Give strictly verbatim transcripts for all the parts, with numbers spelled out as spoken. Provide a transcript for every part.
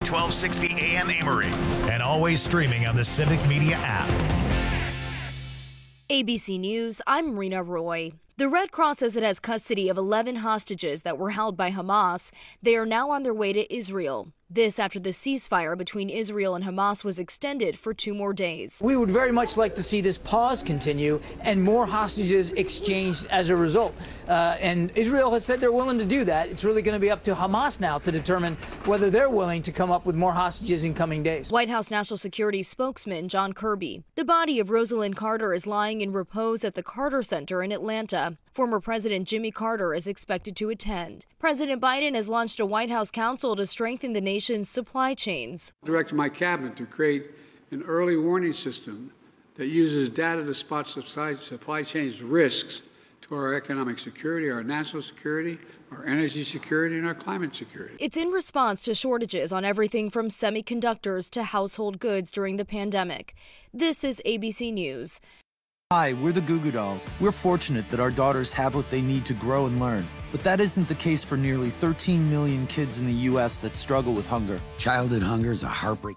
twelve sixty A M Amory, and always streaming on the Civic Media app. A B C News, I'm Rena Roy. The Red Cross says it has custody of eleven hostages that were held by Hamas. They are now on their way to Israel. This after the ceasefire between Israel and Hamas was extended for two more days. We would very much like to see this pause continue and more hostages exchanged as a result. Uh, and Israel has said they're willing to do that. It's really going to be up to Hamas now to determine whether they're willing to come up with more hostages in coming days. White House National Security spokesman John Kirby. The body of Rosalind Carter is lying in repose at the Carter Center in Atlanta. Former President Jimmy Carter is expected to attend. President Biden has launched a White House council to strengthen the nation's supply chains. I directed my cabinet to create an early warning system that uses data to spot supply, supply chains risks to our economic security, our national security, our energy security, and our climate security. It's in response to shortages on everything from semiconductors to household goods during the pandemic. This is A B C News. Hi, we're the Goo Goo Dolls. We're fortunate that our daughters have what they need to grow and learn. But that isn't the case for nearly thirteen million kids in the U S that struggle with hunger. Childhood hunger is a heartbreak.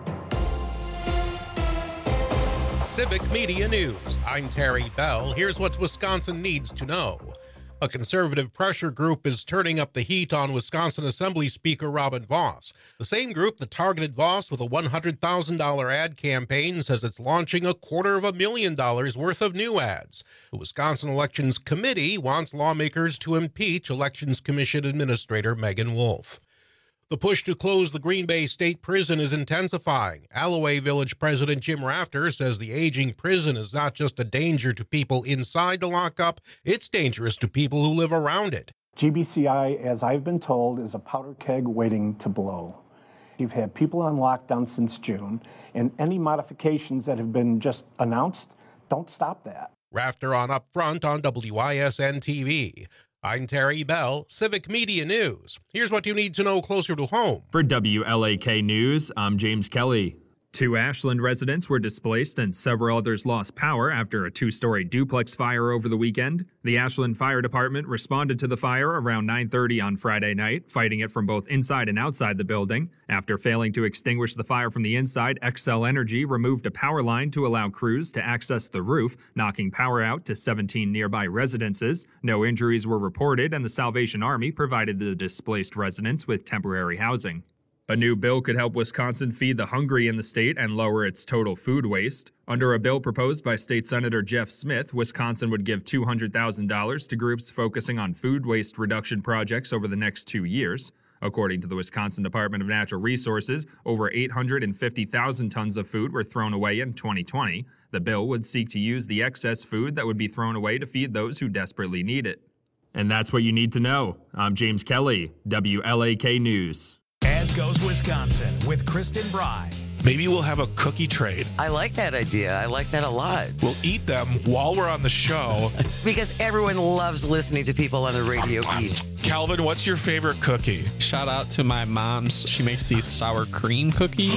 Civic Media News. I'm Terry Bell. Here's what Wisconsin needs to know. A conservative pressure group is turning up the heat on Wisconsin Assembly Speaker Robin Vos. The same group that targeted Vos with a one hundred thousand dollars ad campaign says it's launching a quarter of a million dollars worth of new ads. The Wisconsin Elections Committee wants lawmakers to impeach Elections Commission Administrator Megan Wolf. The push to close the Green Bay State Prison is intensifying. Alloway Village President Jim Rafter says the aging prison is not just a danger to people inside the lockup, it's dangerous to people who live around it. G B C I, as I've been told, is a powder keg waiting to blow. You've had people on lockdown since June, and any modifications that have been just announced don't stop that. Rafter on Upfront on W I S N T V. I'm Terry Bell, Civic Media News. Here's what you need to know closer to home. For W L A K News, I'm James Kelly. Two Ashland residents were displaced and several others lost power after a two-story duplex fire over the weekend. The Ashland Fire Department responded to the fire around nine thirty on Friday night, fighting it from both inside and outside the building. After failing to extinguish the fire from the inside, Xcel Energy removed a power line to allow crews to access the roof, knocking power out to seventeen nearby residences. No injuries were reported, and the Salvation Army provided the displaced residents with temporary housing. A new bill could help Wisconsin feed the hungry in the state and lower its total food waste. Under a bill proposed by State Senator Jeff Smith, Wisconsin would give two hundred thousand dollars to groups focusing on food waste reduction projects over the next two years. According to the Wisconsin Department of Natural Resources, over eight hundred fifty thousand tons of food were thrown away in twenty twenty. The bill would seek to use the excess food that would be thrown away to feed those who desperately need it. And that's what you need to know. I'm James Kelly, W L A K News. As goes Wisconsin with Kristen Bry. Maybe we'll have a cookie trade. I like that idea. I like that a lot. We'll eat them while we're on the show. Because everyone loves listening to people on the radio eat. Calvin, what's your favorite cookie? Shout out to my mom's. She makes these sour cream cookies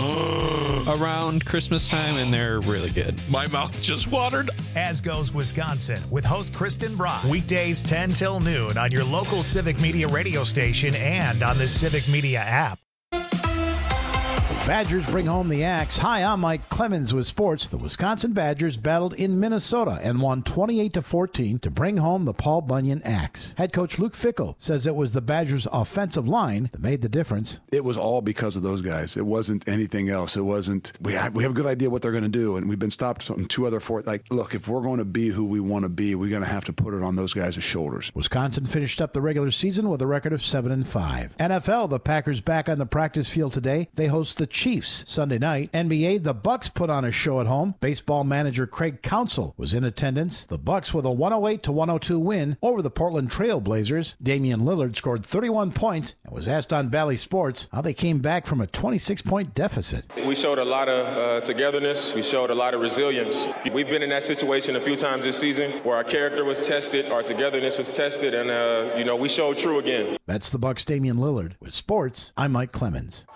around Christmas time, and they're really good. My mouth just watered. As goes Wisconsin with host Kristen Bry. Weekdays ten till noon on your local Civic Media radio station and on the Civic Media app. Badgers bring home the axe. Hi, I'm Mike Clemens with sports. The Wisconsin Badgers battled in Minnesota and won twenty-eight to fourteen to bring home the Paul Bunyan axe. Head coach Luke Fickell says it was the Badgers' offensive line that made the difference. It was all because of those guys. It wasn't anything else. It wasn't, we have, we have a good idea what they're going to do, and we've been stopped on two other four. Like, look, if we're going to be who we want to be, we're going to have to put it on those guys' shoulders. Wisconsin finished up the regular season with a record of seven and five. N F L, the Packers back on the practice field today. They host the Chiefs Sunday night. N B A, the Bucks put on a show at home. Baseball manager Craig Counsell was in attendance. The Bucks with a one oh eight to one oh two win over the Portland Trail Blazers. Damian Lillard scored thirty-one points and was asked on Bally Sports how they came back from a twenty-six point deficit. We showed a lot of uh, togetherness. We showed a lot of resilience. We've been in that situation a few times this season where our character was tested, our togetherness was tested, and uh, you know, we showed true again. That's the Bucks' Damian Lillard. With sports, I'm Mike Clemens.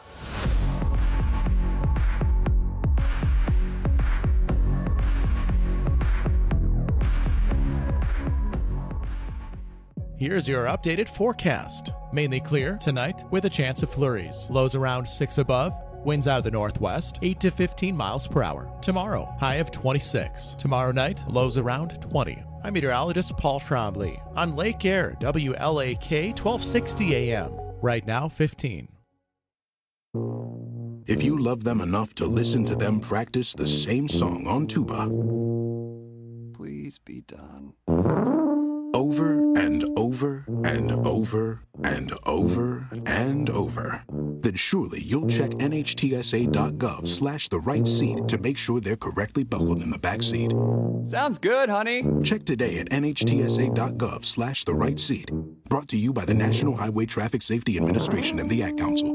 Here's your updated forecast. Mainly clear tonight with a chance of flurries. Lows around six above. Winds out of the northwest, eight to fifteen miles per hour. Tomorrow, high of twenty-six. Tomorrow night, lows around twenty. I'm meteorologist Paul Trombley on Lake Air, W L A K, twelve sixty A M. Right now, fifteen. If you love them enough to listen to them practice the same song on tuba, please be done. Over and over and over and over and over, then surely you'll check N H T S A dot gov slash the right seat to make sure they're correctly buckled in the back seat. Sounds good, honey. Check today at N H T S A dot gov slash the right seat. Brought to you by the National Highway Traffic Safety Administration and the Ad Council.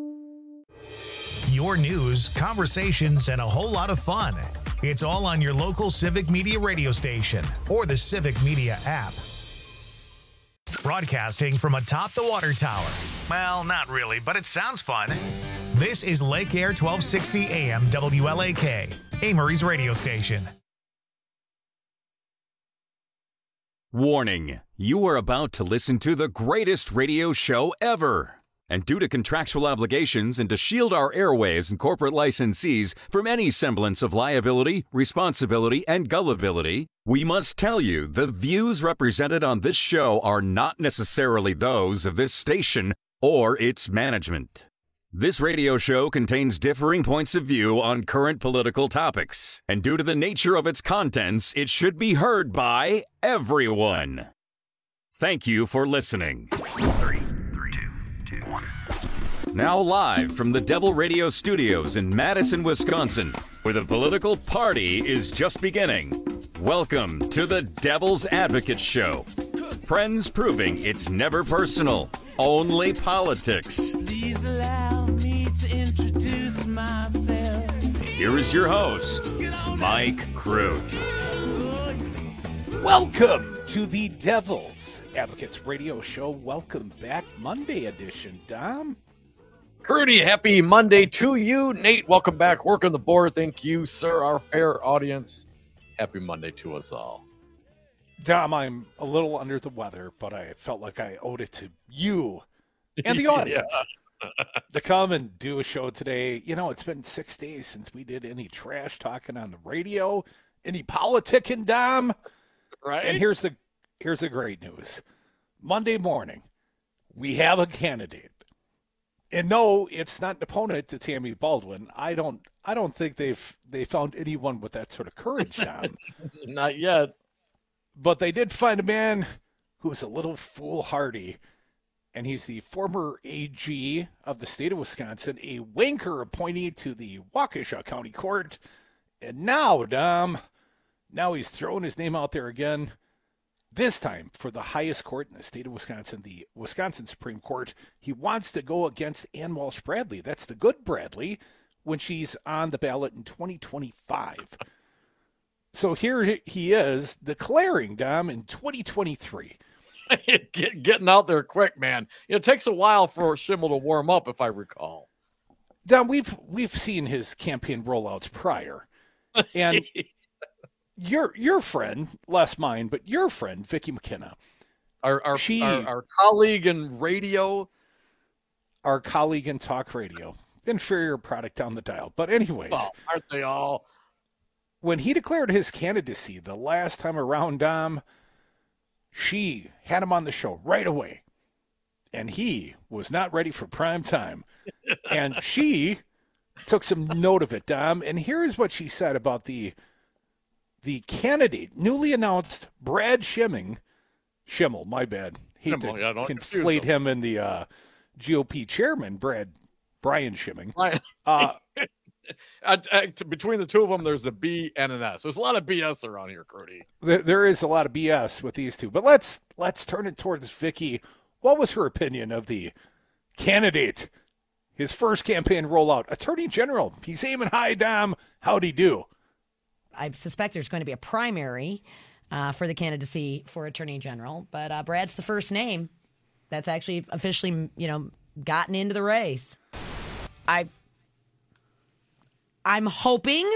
Your news, conversations, and a whole lot of fun. It's all on your local Civic Media radio station or the Civic Media app. Broadcasting from atop the water tower. Well, not really, but it sounds fun. This is Lake Air twelve sixty A M W L A K, Amory's radio station. Warning, you are about to listen to the greatest radio show ever. And due to contractual obligations and to shield our airwaves and corporate licensees from any semblance of liability, responsibility, and gullibility, we must tell you the views represented on this show are not necessarily those of this station or its management. This radio show contains differing points of view on current political topics, and due to the nature of its contents, it should be heard by everyone. Thank you for listening. Now live from the Devil Radio Studios in Madison, Wisconsin, where the political party is just beginning. Welcome to the Devil's Advocate Show. Friends proving it's never personal, only politics. Please allow me to introduce myself. Here is your host, Mike Crute. Welcome to the Devil's Advocates Radio Show. Welcome back, Monday edition, Dom. Crudy, happy Monday to you. Nate, welcome back. Work on the board. Thank you, sir, our fair audience. Happy Monday to us all. Dom, I'm a little under the weather, but I felt like I owed it to you and the audience to come and do a show today. You know, it's been six days since we did any trash talking on the radio, any politicking, Dom. Right. And here's the here's the great news. Monday morning, we have a candidate. And no, it's not an opponent to Tammy Baldwin. I don't I don't think they've they found anyone with that sort of courage, Dom. Not yet. But they did find a man who's a little foolhardy, and he's the former A G of the state of Wisconsin, a wanker appointee to the Waukesha County Court. And now, Dom, now he's throwing his name out there again, this time for the highest court in the state of Wisconsin, the Wisconsin Supreme Court. He wants to go against Ann Walsh Bradley. That's the good Bradley when she's on the ballot in twenty twenty-five. So here he is declaring, Dom, in twenty twenty-three. Get, getting out there quick, man. It takes a while for Schimmel to warm up, if I recall. Dom, we've we've seen his campaign rollouts prior. And your your friend, less mine, but your friend, Vicki McKenna. Our our, she, our our colleague in radio. Our colleague in talk radio. Inferior product down the dial. But anyways. Oh, aren't they all? When he declared his candidacy the last time around, Dom, she had him on the show right away. And he was not ready for prime time. And she took some note of it, Dom. And here's what she said about the the candidate, newly announced Brad Schimming. Schimmel, my bad. Hate Schimmel, to yeah, don't conflate him and the uh, G O P chairman, Brad Brian Schimming. Right. Uh, At, at, between the two of them, there's a B and an S. There's a lot of B S around here, Crudy. There, there is a lot of B S with these two. But let's let's turn it towards Vicki. What was her opinion of the candidate? His first campaign rollout. Attorney General. He's aiming high, Dom. How'd he do? I suspect there's going to be a primary uh, for the candidacy for Attorney General. But uh, Brad's the first name that's actually officially, you know, gotten into the race. I... I'm hoping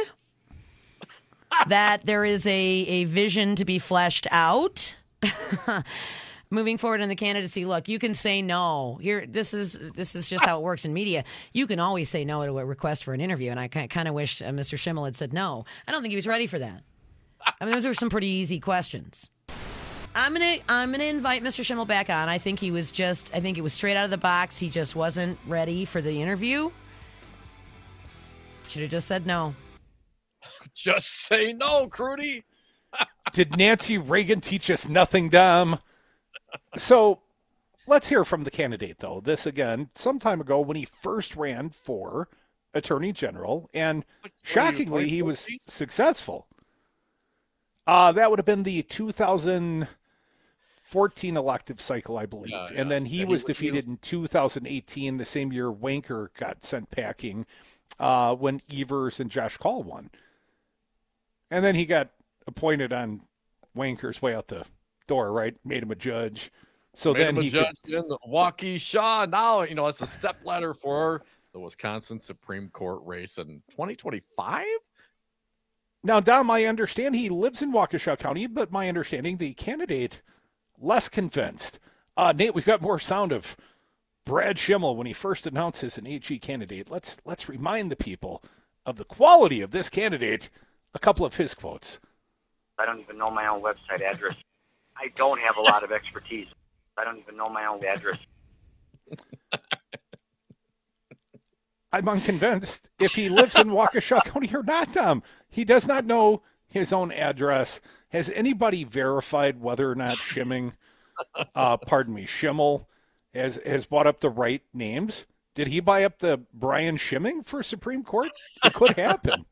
that there is a, a vision to be fleshed out. moving forward in the candidacy, look, you can say no. Here, this is this is just how it works in media. You can always say no to a request for an interview, and I kind of wish uh, Mister Schimmel had said no. I don't think he was ready for that. I mean, those are some pretty easy questions. I'm gonna I'm gonna invite Mister Schimmel back on. I think he was just I think it was straight out of the box. He just wasn't ready for the interview. Should have just said no. Just say no, Crudy. Did Nancy Reagan teach us nothing dumb? So let's hear from the candidate, though. This, again, some time ago when he first ran for Attorney General, and shockingly, he was successful. Uh, that would have been the two thousand fourteen elective cycle, I believe. Yeah, yeah. And then he yeah, was he, defeated he was... in two thousand eighteen, the same year Wanker got sent packing, uh, when Evers and Josh Kaul won. And then he got appointed on Wanker's way out the door, right? Made him a judge. So Made then him a he judge could... in Waukesha. Now, you know, it's a step ladder for the Wisconsin Supreme Court race in twenty twenty-five. Now, Dom, I understand he lives in Waukesha County, but my understanding, the candidate less convinced. Uh, Nate, we've got more sound of Brad Schimmel when he first announced as an A G candidate. Let's let's remind the people of the quality of this candidate. A couple of his quotes. I don't even know my own website address. I don't have a lot of expertise. I don't even know my own address. I'm unconvinced if he lives in Waukesha County or not, Tom. He does not know his own address. Has anybody verified whether or not Schimming, uh, pardon me, Schimmel has, has brought up the right names? Did he buy up the Brian Schimming for Supreme Court? It could happen.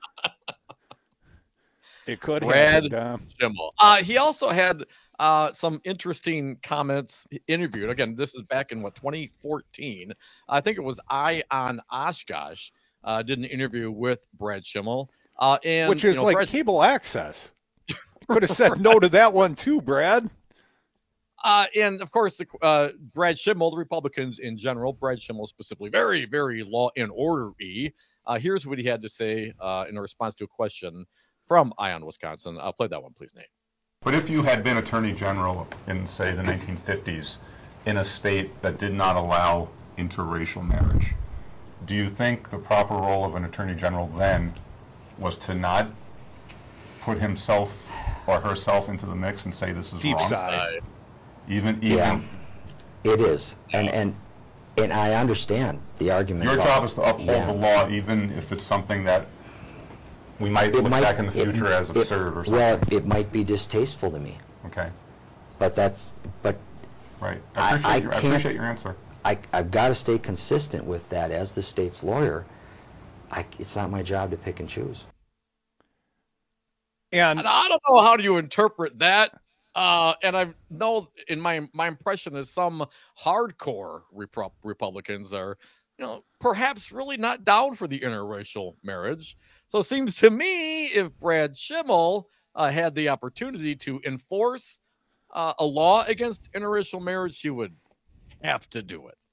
It could Brad happen. Uh, Schimmel. Uh, he also had uh, some interesting comments interviewed. Again, this is back in, what, twenty fourteen. I think it was I on Oshkosh uh, did an interview with Brad Schimmel. Uh, and, which is you know, like Brad... cable access. Could have said no to that one too, Brad. Uh, and, of course, the, uh, Brad Schimmel, the Republicans in general, Brad Schimmel specifically, very, very law and order-y. Uh, here's what he had to say uh, in response to a question from Ion, Wisconsin. I'll play that one, please, Nate. But if you had been Attorney General in, say, the nineteen fifties in a state that did not allow interracial marriage, do you think the proper role of an Attorney General then was to not put himself or herself into the mix and say this is Deep wrong? side. Even, even. Yeah, it is. And, and, and I understand the argument. Your about, job is to uphold yeah. the law, even if it's something that we might It look might- back in the it- future as it- absurd or something. Well, it might be distasteful to me. Okay. But that's, but. Right. I appreciate, your, I can't- appreciate your answer. I, I've got to stay consistent with that as the state's lawyer. I, it's not my job to pick and choose. And, and I don't know how do you interpret that. Uh, and I know in my my impression is some hardcore Repro- Republicans are, you know, perhaps really not down for the interracial marriage. So it seems to me if Brad Schimmel uh, had the opportunity to enforce uh, a law against interracial marriage, he would have to do it.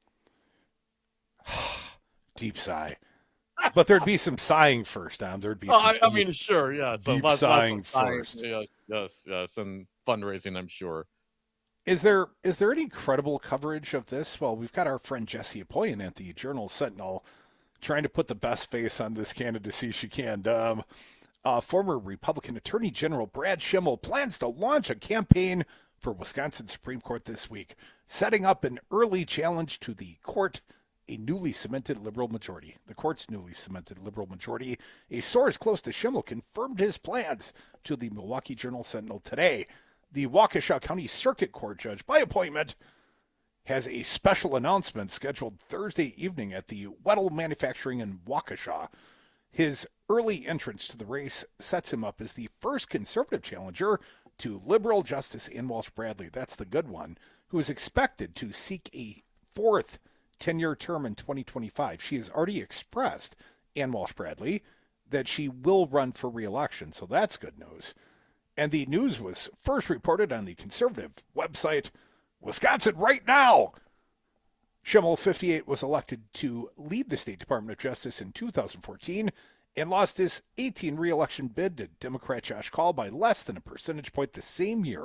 Deep sigh. But there'd be some sighing first, Tom. There'd be Oh, some I, I deep, mean, sure, yeah. So deep lots, sighing lots of sighing. first. Yes, yes, yes, and fundraising, I'm sure. Is there is there any credible coverage of this? Well, we've got our friend Jessie Apoyan at the Journal Sentinel trying to put the best face on this candidacy she can. Um, uh, former Republican Attorney General Brad Schimmel plans to launch a campaign for Wisconsin Supreme Court this week, setting up an early challenge to the court, a newly cemented liberal majority. The court's newly cemented liberal majority. A source close to Schimmel confirmed his plans to the Milwaukee Journal Sentinel today. The Waukesha County Circuit Court judge, by appointment, has a special announcement scheduled Thursday evening at the Weddle Manufacturing in Waukesha. His early entrance to the race sets him up as the first conservative challenger to liberal Justice Ann Walsh Bradley. That's the good one, who is expected to seek a fourth ten-year term in twenty twenty-five. She has already expressed, Ann Walsh Bradley, that she will run for re-election, so that's good news. And the news was first reported on the conservative website, Wisconsin Right Now. Schimmel, fifty-eight, was elected to lead the State Department of Justice in two thousand fourteen and lost his eighteen re-election bid to Democrat Josh Kaul by less than a percentage point the same year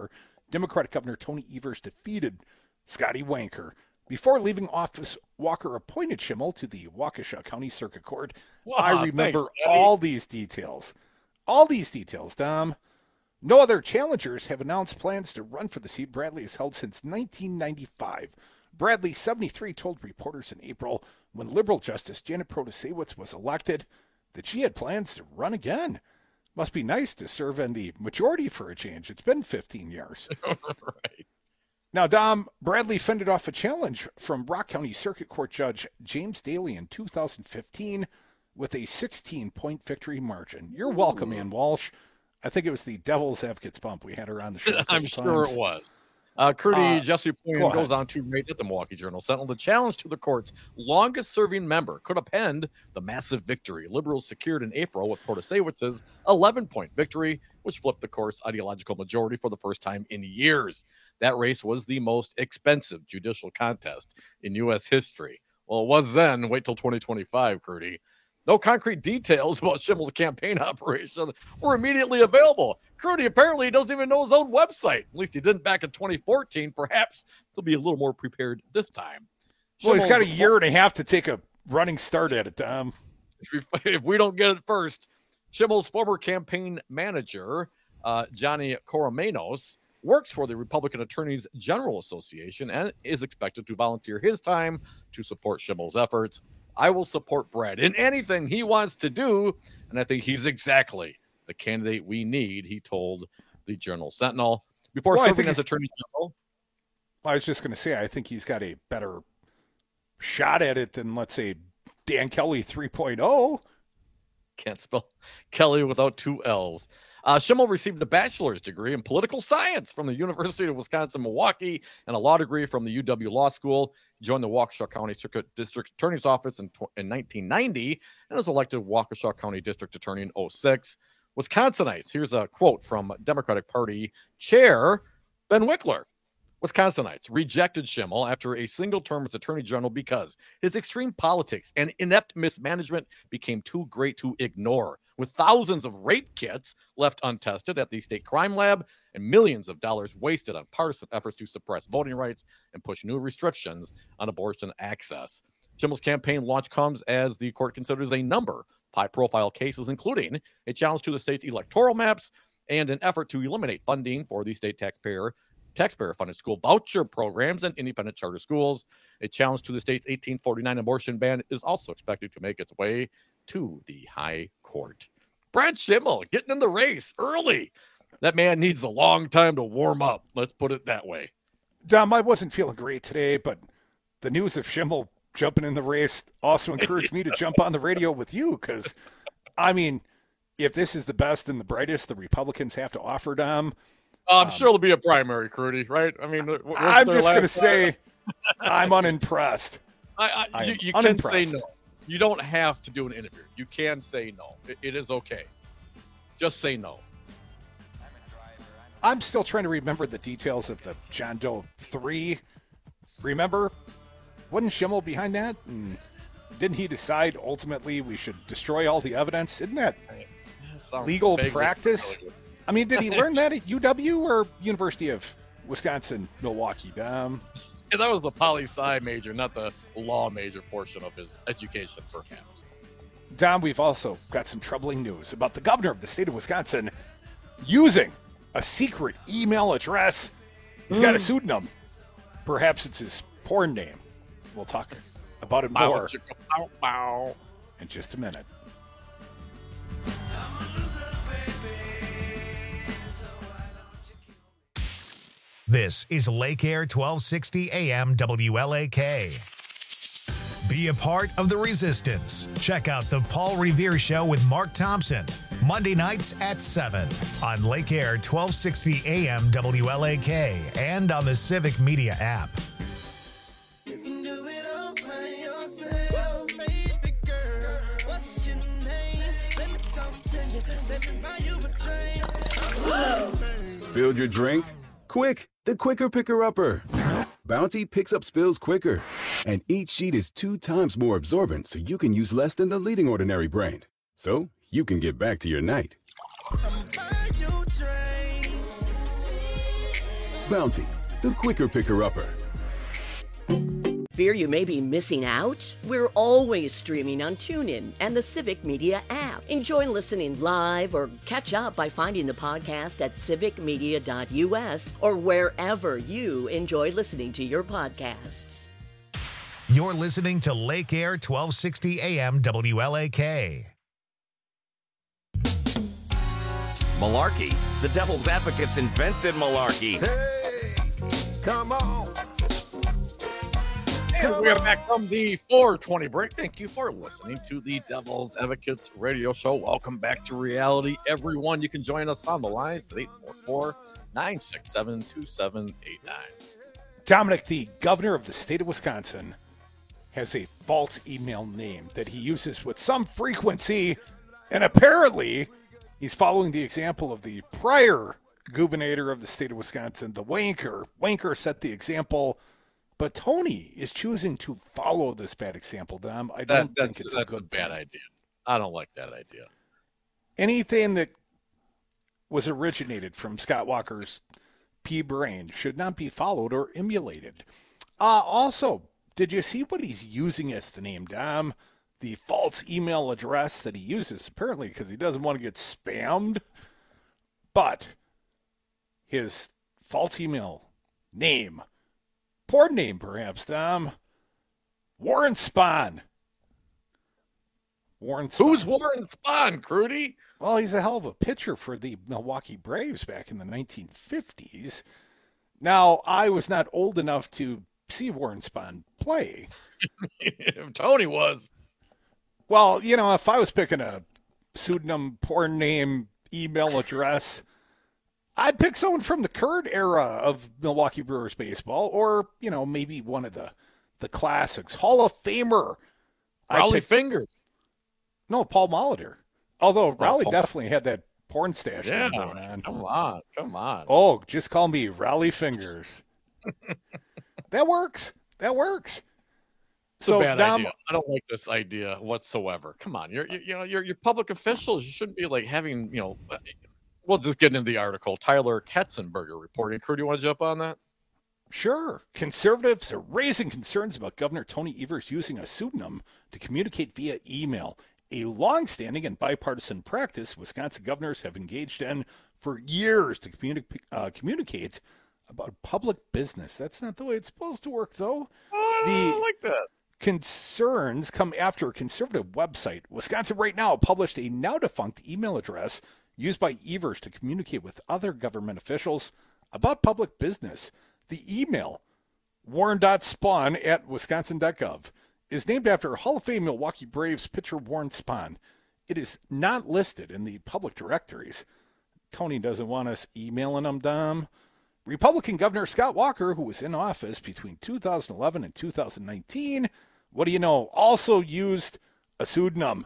Democratic Governor Tony Evers defeated Scotty Wanker. Before leaving office, Walker appointed Schimmel to the Waukesha County Circuit Court. Wow, I remember thanks, all these details. All these details, Dom. No other challengers have announced plans to run for the seat Bradley has held since nineteen ninety-five. Bradley, seventy-three, told reporters in April, when Liberal Justice Janet Protasewicz was elected, that she had plans to run again. Must be nice to serve in the majority for a change. It's been fifteen years. Right. Now, Dom, Bradley fended off a challenge from Rock County Circuit Court Judge James Daly in two thousand fifteen with a sixteen-point victory margin. You're welcome, Ann Walsh. I think it was the Devil's Advocates bump we had her on the show. I'm sure times. it was. Uh, Crudy Uh, Jesse go Poyen goes ahead. on to rate at the Milwaukee Journal Sentinel. The challenge to the court's longest-serving member could append the massive victory Liberals secured in April with Protasewicz's eleven-point victory, which flipped the court's ideological majority for the first time in years. That race was the most expensive judicial contest in U S history. Well, it was then. Wait till twenty twenty-five, Crudy. No concrete details about Schimmel's campaign operation were immediately available. Crudy apparently doesn't even know his own website. At least he didn't back in twenty fourteen. Perhaps he'll be a little more prepared this time. Well, he's got a Schimmel's- year and a half to take a running start at it, Dom. If we don't get it first, Schimmel's former campaign manager, uh, Johnny Coromenos, works for the Republican Attorneys General Association and is expected to volunteer his time to support Schimmel's efforts. I will support Brad in anything he wants to do, and I think he's exactly the candidate we need, he told the Journal Sentinel. Before Well, I serving think as he's- Attorney General, I was just going to say, I think he's got a better shot at it than, let's say, Dan Kelly three point oh. can't spell Kelly without two L's. Uh, Schimmel received a bachelor's degree in political science from the University of Wisconsin-Milwaukee and a law degree from the U W Law School. He joined the Waukesha County Circuit District Attorney's Office in, tw- in nineteen ninety and was elected Waukesha County District Attorney in oh six. Wisconsinites, here's a quote from Democratic Party Chair Ben Wickler. Wisconsinites rejected Schimmel after a single term as Attorney General because his extreme politics and inept mismanagement became too great to ignore. With thousands of rape kits left untested at the state crime lab and millions of dollars wasted on partisan efforts to suppress voting rights and push new restrictions on abortion access. Schimmel's campaign launch comes as the court considers a number of high-profile cases, including a challenge to the state's electoral maps and an effort to eliminate funding for the state taxpayer taxpayer-funded school voucher programs and independent charter schools. A challenge to the state's eighteen forty-nine abortion ban is also expected to make its way to the high court. Brad Schimmel getting in the race early. That man needs a long time to warm up. Let's put it that way. Dom, I wasn't feeling great today, but the news of Schimmel jumping in the race also encouraged me to jump on the radio with you because, I mean, if this is the best and the brightest the Republicans have to offer, Dom, Uh, I'm Um, sure it'll be a primary, Crudy, right? I mean, w- wasn't I'm there just going to last say time? I'm unimpressed. I, I, I you am you can say unimpressed. no. You don't have to do an interview. You can say no. It, it is okay. Just say no. I'm still trying to remember the details of the John Doe three. Remember? Wasn't Schimmel behind that? And didn't he decide ultimately we should destroy all the evidence? Isn't that Sounds legal vaguely practice? familiar. I mean, did he learn that at U W or University of Wisconsin-Milwaukee? Dom? Yeah, that was the poli-sci major, not the law major portion of his education, perhaps. Dom, we've also got some troubling news about the governor of the state of Wisconsin using a secret email address. He's got a pseudonym. Perhaps it's his porn name. We'll talk about it Bow, more chicka, bow, bow. in just a minute. This is Lake Air twelve sixty A M W L A K. Be a part of the resistance. Check out the Paul Revere Show with Mark Thompson, Monday nights at seven on Lake Air twelve sixty A M W L A K and on the Civic Media app. Spilled your drink? Quick, the quicker picker-upper. Bounty picks up spills quicker, and each sheet is two times more absorbent so you can use less than the leading ordinary brand. So you can get back to your night. Bounty, the quicker picker-upper. Fear you may be missing out? We're always streaming on TuneIn and the Civic Media app. Enjoy listening live or catch up by finding the podcast at civic media dot u s or wherever you enjoy listening to your podcasts. You're listening to Lake Air twelve sixty A M W L A K. Malarkey. The Devil's Advocates invented malarkey. Hey, come on. And we are back from the four twenty break. Thank you for listening to the Devil's Advocates radio show. Welcome back to reality, everyone. You can join us on the lines at eight four four, nine six seven, two seven eight nine. Dominic, the governor of the state of Wisconsin, has a false email name that he uses with some frequency, and apparently he's following the example of the prior gubernator of the state of Wisconsin, the Wanker. Wanker set the example, but Tony is choosing to follow this bad example, Dom. I don't that, think it's that's a good a bad thing. idea. I don't like that idea. Anything that was originated from Scott Walker's pea brain should not be followed or emulated. Uh, also, did you see what he's using as the name, Dom? The false email address that he uses, apparently because he doesn't want to get spammed. But his false email name, porn name perhaps, Dom, Warren Spahn. Warren Spahn. Who's Warren Spahn, Crudy? Well, he's a hell of a pitcher for the Milwaukee Braves back in the nineteen fifties. Now, I was not old enough to see Warren Spahn play. Tony was. Well, you know, if I was picking a pseudonym, porn name, email address, I'd pick someone from the current era of Milwaukee Brewers baseball, or, you know, maybe one of the, the classics. Hall of Famer. Rowley picked, Fingers. No, Paul Molitor. Although Rowley Paul. definitely had that porn stash Yeah, thing going on. come on, come on. Oh, just call me Rowley Fingers. That works. That works. It's so a bad Dom, idea. I don't like this idea whatsoever. Come on, you're you, you know you're you're public officials. You shouldn't be like having you know. We'll just get into the article. Tyler Katzenberger reporting. Kurt, do you want to jump on that? Sure. Conservatives are raising concerns about Governor Tony Evers using a pseudonym to communicate via email, a long-standing and bipartisan practice Wisconsin governors have engaged in for years to communi- uh, communicate about public business. That's not the way it's supposed to work, though. Oh, the I like that. Concerns come after a conservative website, Wisconsin Right Now, published a now-defunct email address used by Evers to communicate with other government officials about public business. The email, warren.spawn at wisconsin dot gov, is named after Hall of Fame Milwaukee Braves pitcher Warren Spahn. It is not listed in the public directories. Tony doesn't want us emailing him, Dom. Republican Governor Scott Walker, who was in office between two thousand eleven and two thousand nineteen, what do you know, also used a pseudonym,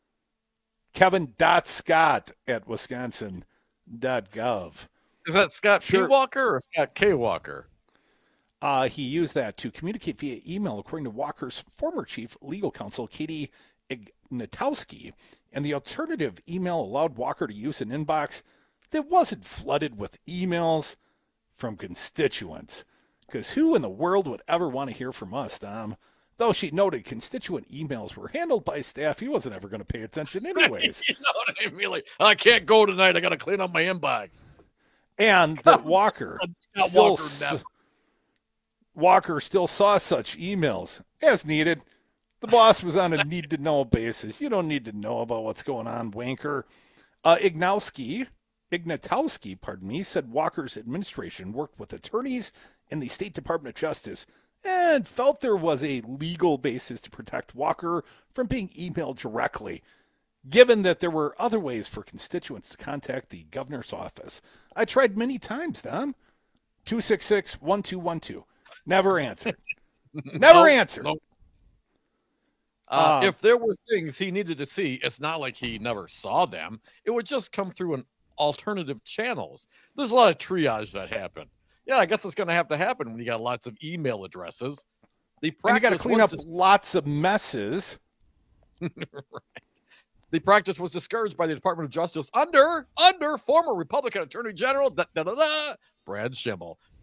Kevin.Scott at wisconsin dot gov. Is that Scott Sure. P. Walker or Scott K. Walker? Uh, he used that to communicate via email, according to Walker's former chief legal counsel, Katie Ignatowski. And the alternative email allowed Walker to use an inbox that wasn't flooded with emails from constituents. Because who in the world would ever want to hear from us, Tom? Though she noted constituent emails were handled by staff, he wasn't ever going to pay attention anyways. You know what I mean? Like, I can't go tonight. I got to clean up my inbox. And that Walker Scott still Walker s- never. Walker still saw such emails as needed. The boss was on a need-to-know basis. You don't need to know about what's going on, Wanker. Uh, Ignowski, Ignatowski, pardon me, said Walker's administration worked with attorneys in the State Department of Justice and felt there was a legal basis to protect Walker from being emailed directly, given that there were other ways for constituents to contact the governor's office. I tried many times, Don. two six six, one two one two. Never answered. Never Nope, answered. nope. Uh, Uh, if there were things he needed to see, it's not like he never saw them. It would just come through an alternative channels. There's a lot of triage that happen. Yeah, I guess it's going to have to happen when you got lots of email addresses. The And you got to practice clean was up dis- lots of messes. right. The practice was discouraged by the Department of Justice under under former Republican Attorney General da, da, da, da, Brad Schimmel.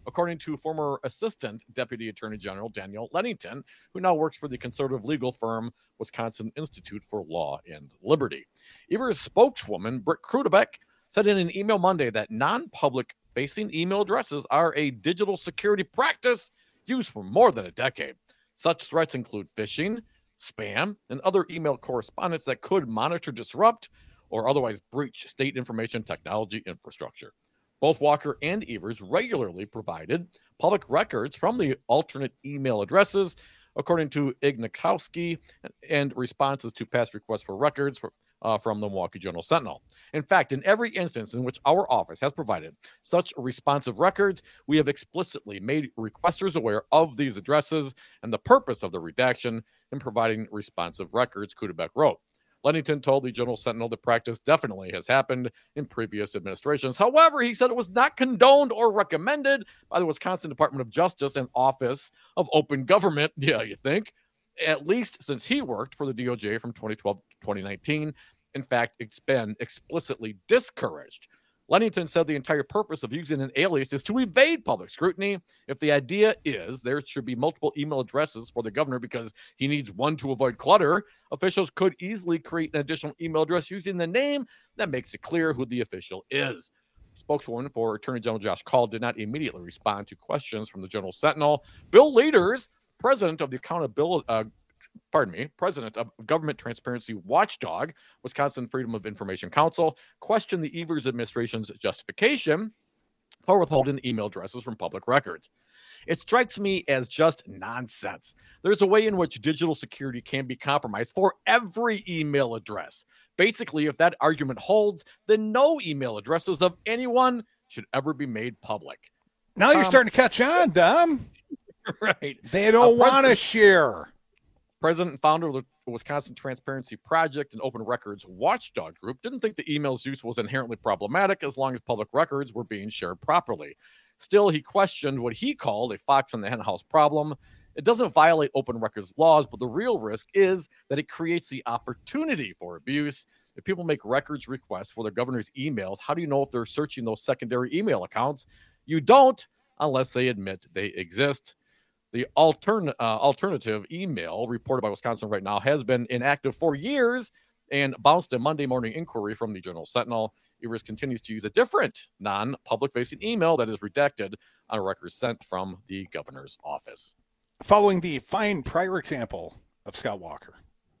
according to former Assistant Deputy Attorney General Danielle Lennington, who now works for the conservative legal firm Wisconsin Institute for Law and Liberty. Evers' spokeswoman, Britt Krudebeck, said in an email Monday that non-public facing email addresses are a digital security practice used for more than a decade. Such threats include phishing, spam, and other email correspondence that could monitor, disrupt, or otherwise breach state information technology infrastructure. Both Walker and Evers regularly provided public records from the alternate email addresses, according to Ignikowski, and responses to past requests for records for, uh, from the Milwaukee Journal Sentinel. In fact, in every instance in which our office has provided such responsive records, we have explicitly made requesters aware of these addresses and the purpose of the redaction in providing responsive records, Krudebeck wrote. Lennington told the Journal Sentinel the practice definitely has happened in previous administrations. However, he said it was not condoned or recommended by the Wisconsin Department of Justice and Office of Open Government, yeah, you think, at least since he worked for the D O J from twenty twelve to twenty nineteen. In fact, it's been explicitly discouraged. Lennington said the entire purpose of using an alias is to evade public scrutiny. If the idea is there should be multiple email addresses for the governor because he needs one to avoid clutter, officials could easily create an additional email address using the name that makes it clear who the official is. Spokeswoman for Attorney General Josh Call did not immediately respond to questions from the Journal Sentinel. Bill Leaders, president of the Accountability, uh, pardon me, president of Government Transparency Watchdog, Wisconsin Freedom of Information Council, questioned the Evers administration's justification for withholding the email addresses from public records. It strikes me as just nonsense. There's a way in which digital security can be compromised for every email address. Basically, if that argument holds, then no email addresses of anyone should ever be made public. Now you're um, starting to catch on, Dom. Right. They don't Uh, want to President- share. President and founder of the Wisconsin Transparency Project and Open Records Watchdog Group didn't think the email's use was inherently problematic as long as public records were being shared properly. Still, he questioned what he called a fox in the henhouse problem. It doesn't violate open records laws, but the real risk is that it creates the opportunity for abuse. If people make records requests for their governor's emails, how do you know if they're searching those secondary email accounts? You don't unless they admit they exist. The altern- uh, alternative email reported by Wisconsin Right Now has been inactive for years and bounced a Monday morning inquiry from the Journal Sentinel. Evers continues to use a different non-public facing email that is redacted on a record sent from the governor's office. Following the fine prior example of Scott Walker.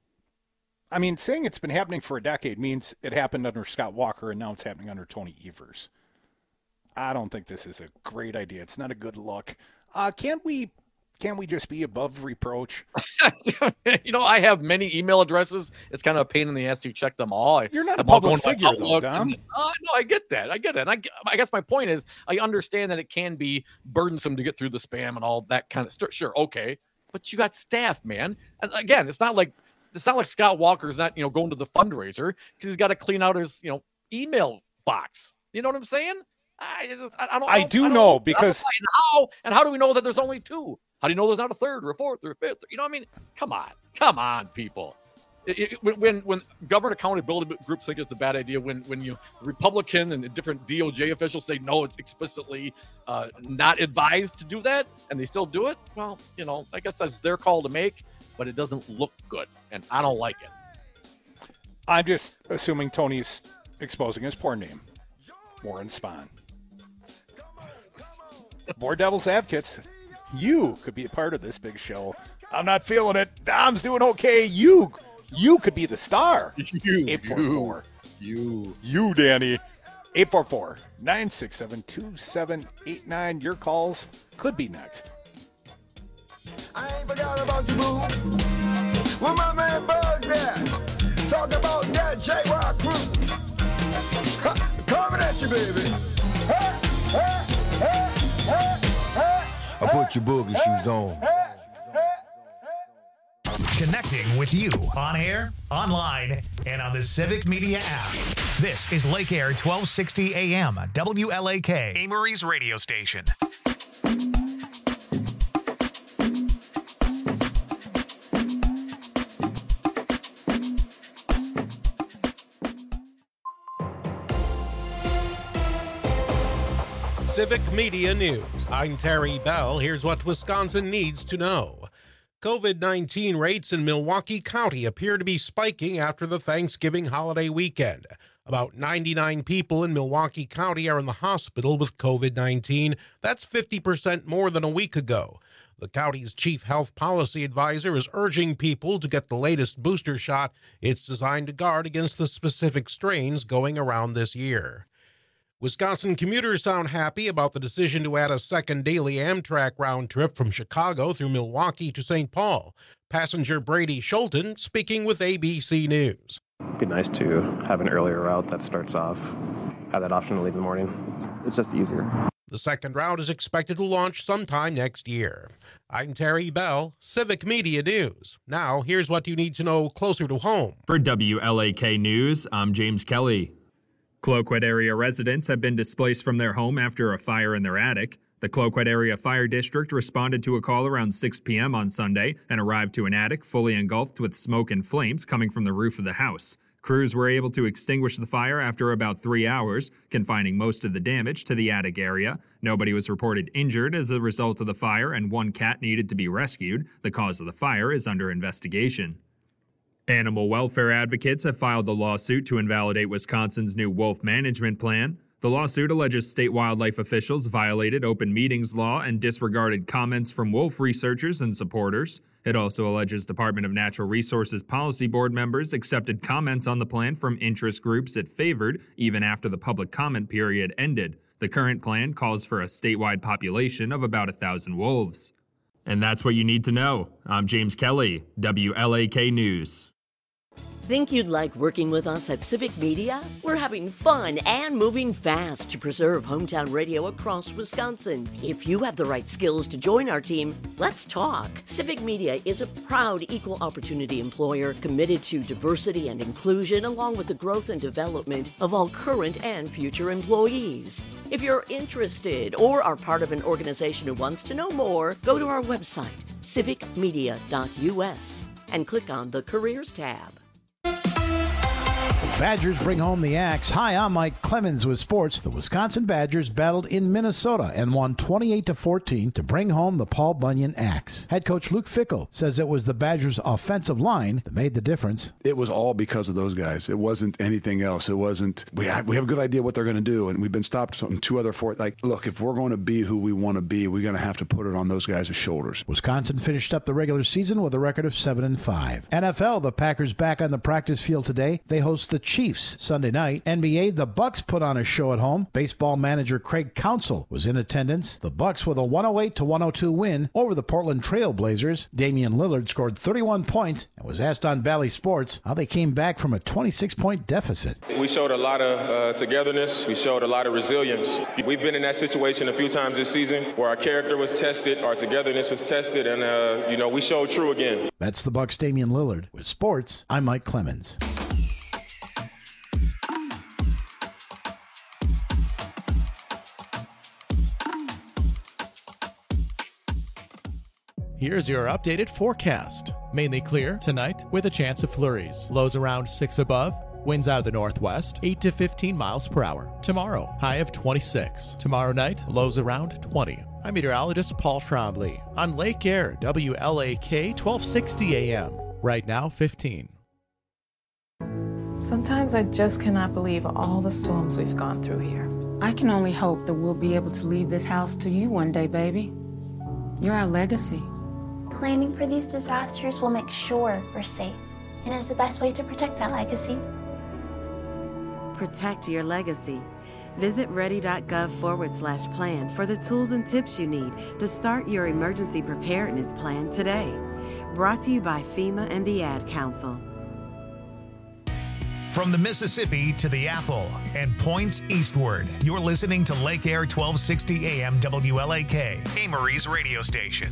I mean, saying it's been happening for a decade means it happened under Scott Walker and now it's happening under Tony Evers. I don't think this is a great idea. It's not a good look. Uh, can't we... Can't we just be above reproach? You know, I have many email addresses. It's kind of a pain in the ass to check them all. I, You're not a I'm all public going figure, by though, Outlook Dom. and- uh, no, I get that. I get that. And I, I guess my point is, I understand that it can be burdensome to get through the spam and all that kind of stuff. Sure, okay, but you got staff, man. And again, it's not like it's not like Scott Walker's not you know going to the fundraiser because he's got to clean out his you know email box. You know what I'm saying? I, just, I, I don't. I don't- do don't know because- and how and how do we know that there's only two? How do you know there's not a third or a fourth or a fifth? You know, what I mean, come on, come on, people. It, it, when, when when government accountability groups think it's a bad idea, when when you Republican and different D O J officials say no, it's explicitly uh, not advised to do that, and they still do it. Well, you know, I guess that's their call to make, but it doesn't look good, and I don't like it. I'm just assuming Tony's exposing his porn name. Warren Spahn. More Devil's Advocates. You could be a part of this big show. I'm not feeling it. Dom's doing okay. You you could be the star. You, eight four four. You. You, Danny. eight four four, nine six seven, two seven eight nine. Your calls could be next. I ain't forgot about you, boo. With my man Bug there. Talk about that J-Rock crew. Ha, coming at you, baby. Hey, hey, hey, hey, hey. I put your boogie shoes on. Connecting with you on air, online, and on the Civic Media app. This is Lake Air twelve sixty A M, W L A K, Amory's radio station. Civic Media News I'm Terry Bell. Here's what Wisconsin needs to know. COVID nineteen rates in Milwaukee County appear to be spiking after the Thanksgiving holiday weekend. About ninety-nine people in Milwaukee County are in the hospital with COVID nineteen. That's fifty percent more than a week ago. The county's chief health policy advisor is urging people to get the latest booster shot. It's designed to guard against the specific strains going around this year. Wisconsin commuters sound happy about the decision to add a second daily Amtrak round trip from Chicago through Milwaukee to Saint Paul. Passenger Brady Schulten speaking with A B C News. It'd be nice to have an earlier route that starts off, have that option to leave in the morning. It's, it's just easier. The second route is expected to launch sometime next year. I'm Terry Bell, Civic Media News. Now, here's what you need to know closer to home. For W L A K News, I'm James Kelly. Cloquet area residents have been displaced from their home after a fire in their attic. The Cloquet Area Fire District responded to a call around six p.m. on Sunday and arrived to an attic fully engulfed with smoke and flames coming from the roof of the house. Crews were able to extinguish the fire after about three hours, confining most of the damage to the attic area. Nobody was reported injured as a result of the fire, and one cat needed to be rescued. The cause of the fire is under investigation. Animal welfare advocates have filed a lawsuit to invalidate Wisconsin's new wolf management plan. The lawsuit alleges state wildlife officials violated open meetings law and disregarded comments from wolf researchers and supporters. It also alleges Department of Natural Resources Policy Board members accepted comments on the plan from interest groups it favored even after the public comment period ended. The current plan calls for a statewide population of about a thousand wolves. And that's what you need to know. I'm James Kelly, W L A K News. Think you'd like working with us at Civic Media? We're having fun and moving fast to preserve hometown radio across Wisconsin. If you have the right skills to join our team, let's talk. Civic Media is a proud equal opportunity employer committed to diversity and inclusion, along with the growth and development of all current and future employees. If you're interested or are part of an organization who wants to know more, go to our website, civic media dot u s, and click on the Careers tab. Badgers bring home the axe. Hi, I'm Mike Clemens with sports. The Wisconsin Badgers battled in Minnesota and won twenty-eight to fourteen to bring home the Paul Bunyan axe. Head coach Luke Fickell says it was the Badgers' offensive line that made the difference. It was all because of those guys. It wasn't anything else. It wasn't, we have, we have a good idea what they're going to do, and we've been stopped on two other four. Like, look, if we're going to be who we want to be, we're going to have to put it on those guys' shoulders. Wisconsin finished up the regular season with a record of seven and five. N F L, the Packers back on the practice field today. They host the Chiefs Sunday night. N B A, the Bucks put on a show at home. Baseball manager Craig Counsell was in attendance. The Bucks with a one oh eight to one oh two win over the Portland Trail Blazers. Damian Lillard scored thirty-one points and was asked on Bally Sports how they came back from a twenty-six point deficit. We showed a lot of uh, togetherness. We showed a lot of resilience. We've been in that situation a few times this season where our character was tested, our togetherness was tested, and uh, you know, we showed true again. That's the Bucks' Damian Lillard. With sports, I'm Mike Clemens. Here's your updated forecast. Mainly clear tonight with a chance of flurries. Lows around six above. Winds out of the northwest, eight to fifteen miles per hour. Tomorrow, high of twenty-six. Tomorrow night, lows around twenty. I'm meteorologist Paul Trombley on Lake Air, W L A K, twelve sixty A M. Right now, fifteen. Sometimes I just cannot believe all the storms we've gone through here. I can only hope that we'll be able to leave this house to you one day, baby. You're our legacy. Planning for these disasters will make sure we're safe, and is the best way to protect that legacy. Protect your legacy. Visit ready.gov forward slash plan for the tools and tips you need to start your emergency preparedness plan today. Brought to you by FEMA and the Ad Council. From the Mississippi to the Apple and points eastward, you're listening to Lake Air twelve sixty A M W L A K, Amory's radio station.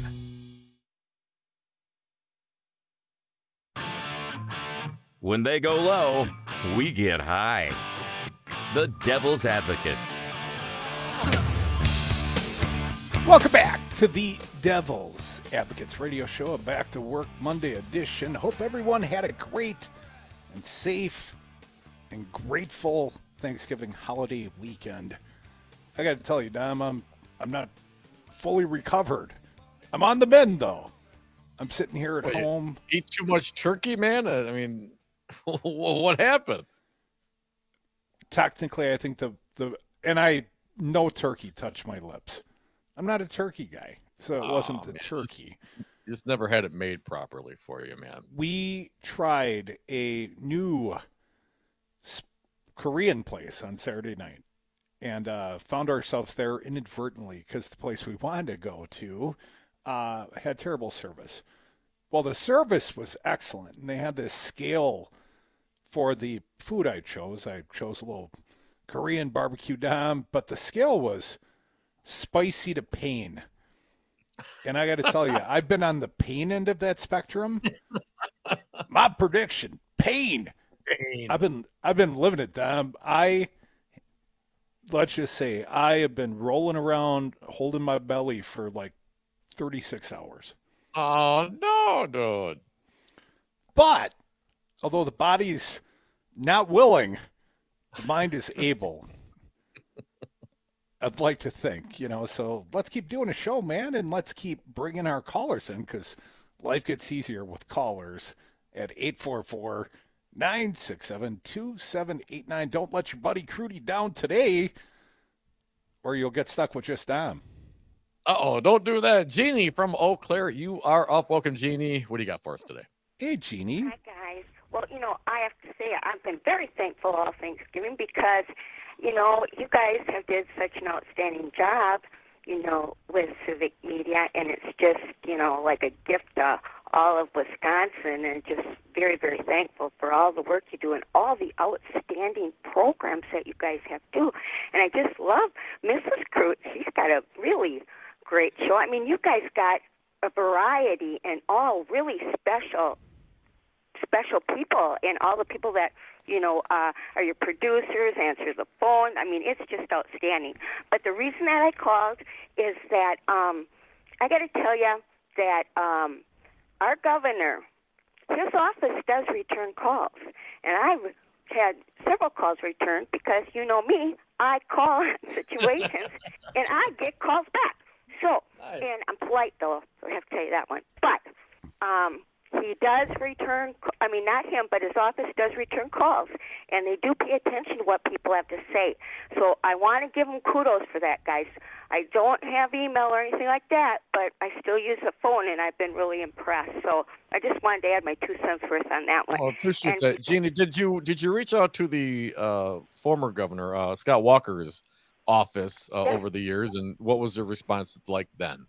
When they go low, we get high. The Devil's Advocates. Welcome back to the Devil's Advocates radio show, a Back to Work Monday edition. Hope everyone had a great and safe and grateful Thanksgiving holiday weekend. I got to tell you, Dom, I'm I'm not fully recovered. I'm on the mend, though. I'm sitting here at Wait, home. Eat too much turkey, man? I mean, what happened? Technically, I think the, the and I no turkey touched my lips. I'm not a turkey guy, so it Oh, wasn't a man, turkey. Just, just never had it made properly for you, man. We tried a new Korean place on Saturday night and uh, found ourselves there inadvertently because the place we wanted to go to uh, had terrible service. Well, the service was excellent, and they had this scale for the food I chose. I chose a little Korean barbecue dam, but the scale was spicy to pain. And I got to tell you, I've been on the pain end of that spectrum. My prediction, pain. pain. I've been I've been living it down. I let's just say I have been rolling around holding my belly for like thirty-six hours. Oh no, dude. But although the body's not willing, the mind is able. I'd like to think, you know, so let's keep doing a show, man, and let's keep bringing our callers in because life gets easier with callers at eight four four, nine six seven, two seven eight nine. Don't let your buddy Crudy down today or you'll get stuck with just Dom. Uh-oh, don't do that. Jeannie from Eau Claire, you are up. Welcome, Jeannie. What do you got for us today? Hey, Jeannie. Hi, guys. Well, you know, I have to say I've been very thankful all Thanksgiving because, you know, you guys have did such an outstanding job, you know, with civic media, and it's just, you know, like a gift to all of Wisconsin, and just very, very thankful for all the work you do and all the outstanding programs that you guys have do. And I just love Missus Crute. She's got a really great show. I mean, you guys got a variety and all really special special people, and all the people that, you know, uh, are your producers, answer the phone. I mean, it's just outstanding. But the reason that I called is that um, I got to tell you that um, our governor, his office does return calls, and I've had several calls returned because, you know me, I call situations and I get calls back. So, Nice. and I'm polite though, so I have to tell you that one. But um, he does return, I mean, not him, but his office does return calls, and they do pay attention to what people have to say. So I want to give him kudos for that, guys. I don't have email or anything like that, but I still use the phone, and I've been really impressed. So I just wanted to add my two cents worth on that one. Oh, appreciate And- that. Jeannie, did you did you reach out to the uh, former governor, uh, Scott Walker's office uh, Yes. over the years, and what was their response like then?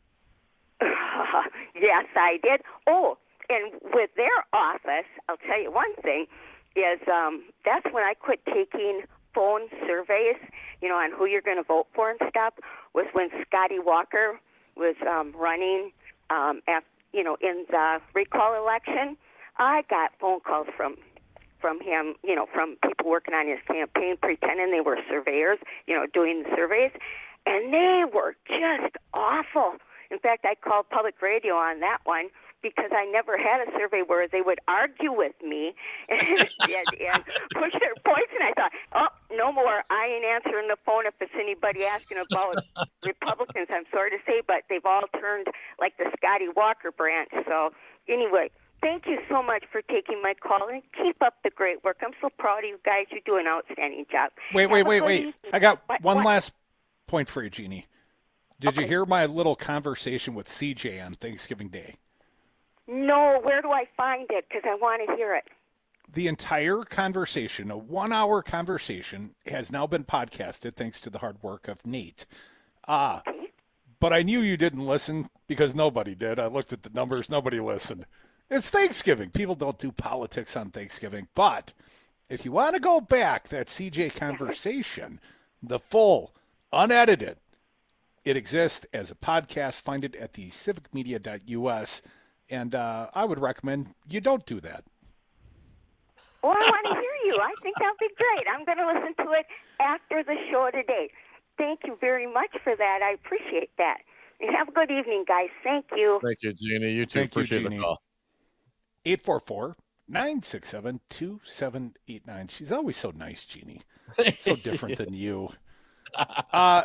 Yes, I did. Oh, and with their office, I'll tell you one thing, is um, that's when I quit taking phone surveys, you know, on who you're going to vote for and stuff, was when Scotty Walker was um, running, um, af you know, in the recall election. I got phone calls from from him, you know, from people working on his campaign, pretending they were surveyors, you know, doing the surveys, and they were just awful. In fact, I called public radio on that one because I never had a survey where they would argue with me and, and, and push their points, and I thought, oh, no more. I ain't answering the phone if it's anybody asking about Republicans, I'm sorry to say, but they've all turned like the Scotty Walker branch. So anyway, thank you so much for taking my call, and keep up the great work. I'm so proud of you guys. You do an outstanding job. Wait, wait, Have a wait, good wait. evening. I got What- one what? last point for you, Jeannie. Did you hear my little conversation with C J on Thanksgiving Day? No, where do I find it? Because I want to hear it. The entire conversation, a one-hour conversation, has now been podcasted thanks to the hard work of Nate. Ah, but I knew you didn't listen because nobody did. I looked at the numbers. Nobody listened. It's Thanksgiving. People don't do politics on Thanksgiving. But if you want to go back, that C J conversation, the full, unedited, it exists as a podcast. Find it at the civic media dot U S, and uh, I would recommend you don't do that. Well, I want to hear you. I think that'll be great. I'm going to listen to it after the show today. Thank you very much for that. I appreciate that. And have a good evening, guys. Thank you. Thank you, Jeannie. You too. Thank you, Appreciate Jeannie. the call. eight four four, nine six seven, two seven eight nine. She's always so nice, Jeannie. So different than you. Uh,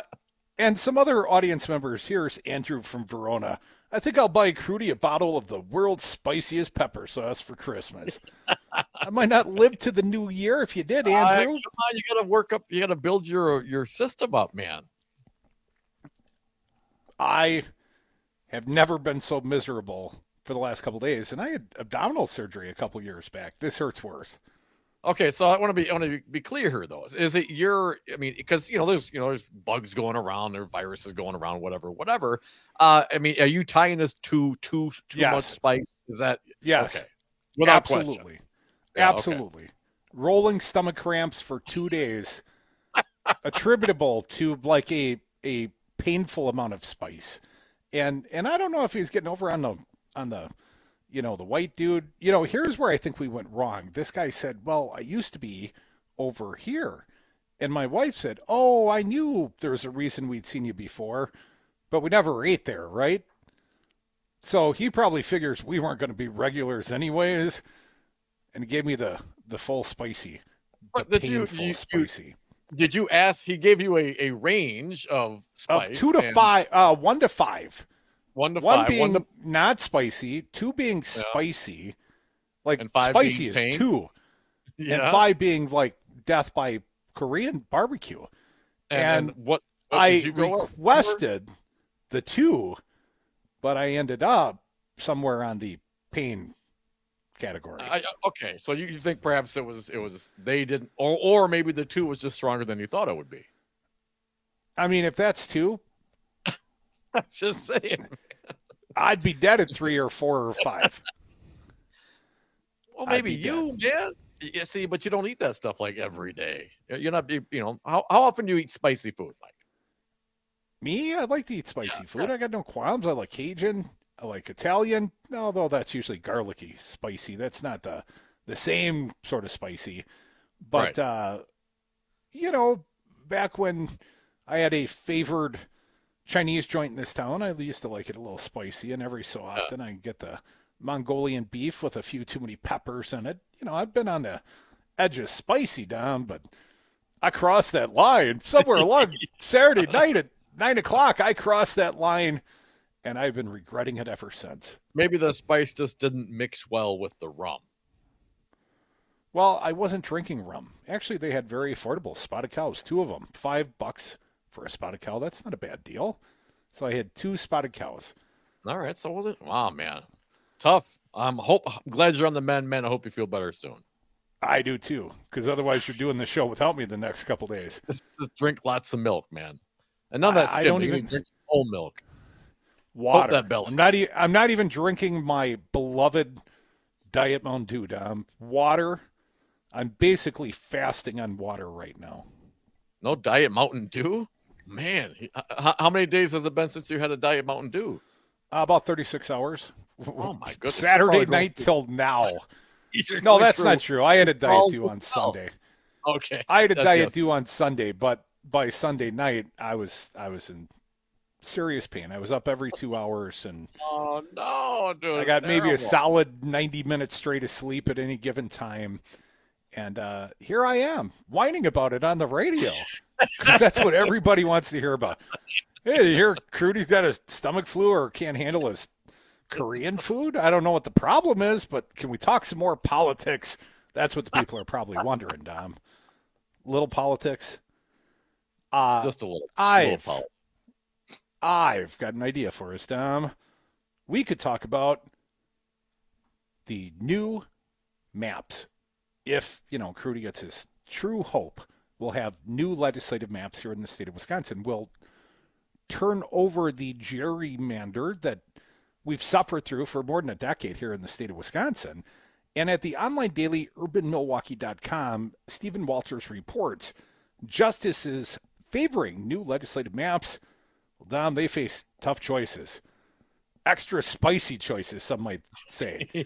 And some other audience members. Here's Andrew from Verona. I think I'll buy Crudy a bottle of the world's spiciest pepper sauce for Christmas. I might not live to the new year if you did, Andrew. Uh, come on, you got to work up. You got to build your your system up, man. I have never been so miserable for the last couple of days, and I had abdominal surgery a couple years back. This hurts worse. Okay, so I want to be I want to be clear here, though. Is it your? I mean, because you know, there's you know, there's bugs going around, there are viruses going around, whatever, whatever. Uh, I mean, are you tying this to too too Yes. much spice? Is that Yes, okay? Without absolutely, question. Yeah, okay. absolutely. Rolling stomach cramps for two days, attributable to like a a painful amount of spice, and and I don't know if he's getting over on the on the. You know, the white dude, you know, here's where I think we went wrong. This guy said, well, I used to be over here. And my wife said, oh, I knew there was a reason we'd seen you before, but we never ate there, right? So he probably figures we weren't going to be regulars anyways. And he gave me the, the full spicy, the But did you- painful you- you- spicy. Did you ask? He gave you a, a range of spice. Of two to and- five, uh, one to five. One to one five. being One to not spicy, two being spicy, like And five spicy being is pain? two, and Yeah. five being like death by Korean barbecue. And- and what- what I did you go up for? requested the two, but I ended up somewhere on the pain category. I, okay, so you, you think perhaps it was it was they didn't, or or maybe the two was just stronger than you thought it would be. I mean, if that's two, I'm just saying. I'd be dead at three or four or five. Well, I'd maybe be you, man. You see, but you don't eat that stuff like every day. You're not, you know, how, how often do you eat spicy food? Like Me, I like to eat spicy food. I got no qualms. I like Cajun. I like Italian, although that's usually garlicky spicy. That's not the the same sort of spicy. But, Right. uh, you know, back when I had a favored Chinese joint in this town, I used to like it a little spicy, and every so often I get the Mongolian beef with a few too many peppers in it. You know, I've been on the edge of spicy, Dom, but I crossed that line somewhere along Saturday night at nine o'clock. I crossed that line, and I've been regretting it ever since. maybe the spice just didn't mix well with the rum. Well, I wasn't drinking rum. Actually, they had very affordable spotted cows, two of them, five bucks for a spotted cow. That's not a bad deal. So I had two spotted cows. All right, so was it? Wow, man, tough. I'm hope. I'm glad you're on the men. Man, I hope you feel better soon. I do too, because otherwise you're doing the show without me the next couple days. Just, just drink lots of milk, man, and none of that I- I skim. don't You even- drink some whole milk. Water. that belly. I'm not. E- I'm not even drinking my beloved Diet Mountain Dew. Dom. Water. I'm basically fasting on water right now. No Diet Mountain Dew, man. he- h- h- How many days has it been since you had a Diet Mountain Dew? Uh, about thirty-six hours. Oh my goodness! Saturday You're probably night going till now. You're No, going that's through not true. I had a Diet withdrawals Dew as on well. Sunday. Okay, I had a That's Diet yes. Dew on Sunday, but by Sunday night, I was I was in serious pain. I was up every two hours, and Oh no, dude! I got maybe a terrible. solid ninety minutes straight of sleep at any given time. And uh, here I am whining about it on the radio, because that's what everybody wants to hear about. Hey, you hear Crudy's got a stomach flu or can't handle his Korean food? I don't know what the problem is, but can we talk some more politics? That's what the people are probably wondering, Dom. Little politics. Uh, Just a little. I've, little pol- I've got an idea for us, Dom. We could talk about the new maps. If, you know, Crudy gets his true hope, we'll have new legislative maps here in the state of Wisconsin. We'll turn over the gerrymander that we've suffered through for more than a decade here in the state of Wisconsin. And at the online daily urban milwaukee dot com, Stephen Walters reports justices favoring new legislative maps. Well, Dom, they face tough choices. Extra spicy choices, some might say.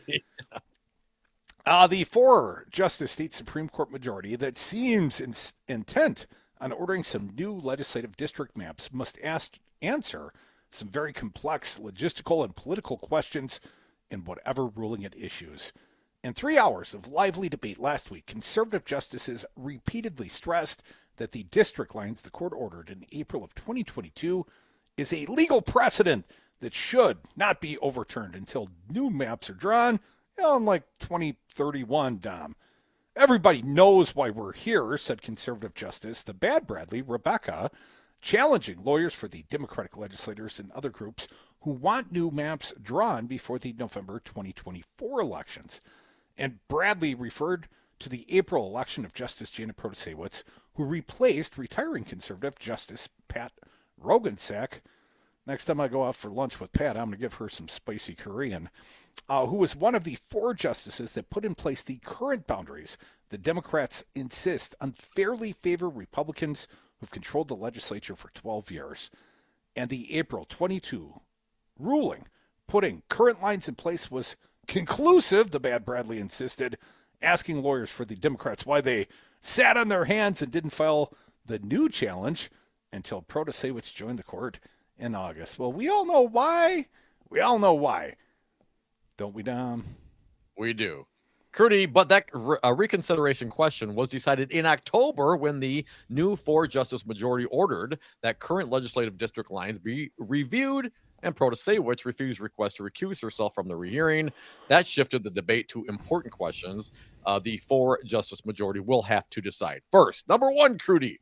Uh, the four-justice state Supreme Court majority that seems in- intent on ordering some new legislative district maps must ask, answer some very complex logistical and political questions in whatever ruling it issues. In three hours of lively debate last week, conservative justices repeatedly stressed that the district lines the court ordered in April of twenty twenty-two is a legal precedent that should not be overturned until new maps are drawn, you know, in like twenty thirty-one, Dom. Everybody knows why we're here, said conservative justice, the bad Bradley, Rebecca, challenging lawyers for the Democratic legislators and other groups who want new maps drawn before the November twenty twenty-four elections. And Bradley referred to the April election of Justice Janet Protasewicz, who replaced retiring conservative Justice Pat Roggensack. Next time I go out for lunch with Pat, I'm going to give her some spicy Korean, uh, who was one of the four justices that put in place the current boundaries. The Democrats insist unfairly favor Republicans who've controlled the legislature for twelve years. And the April twenty-two ruling putting current lines in place was conclusive, the bad Bradley insisted, asking lawyers for the Democrats why they sat on their hands and didn't file the new challenge until Protasewicz joined the court in August. Well, we all know why. We all know why. Don't we, Dom? We do. Crudy, but that re- uh, reconsideration question was decided in October when the new four-justice majority ordered that current legislative district lines be reviewed, and Protasewicz refused request to recuse herself from the rehearing. That shifted the debate to important questions uh, the four-justice majority will have to decide. First, number one, Crudy,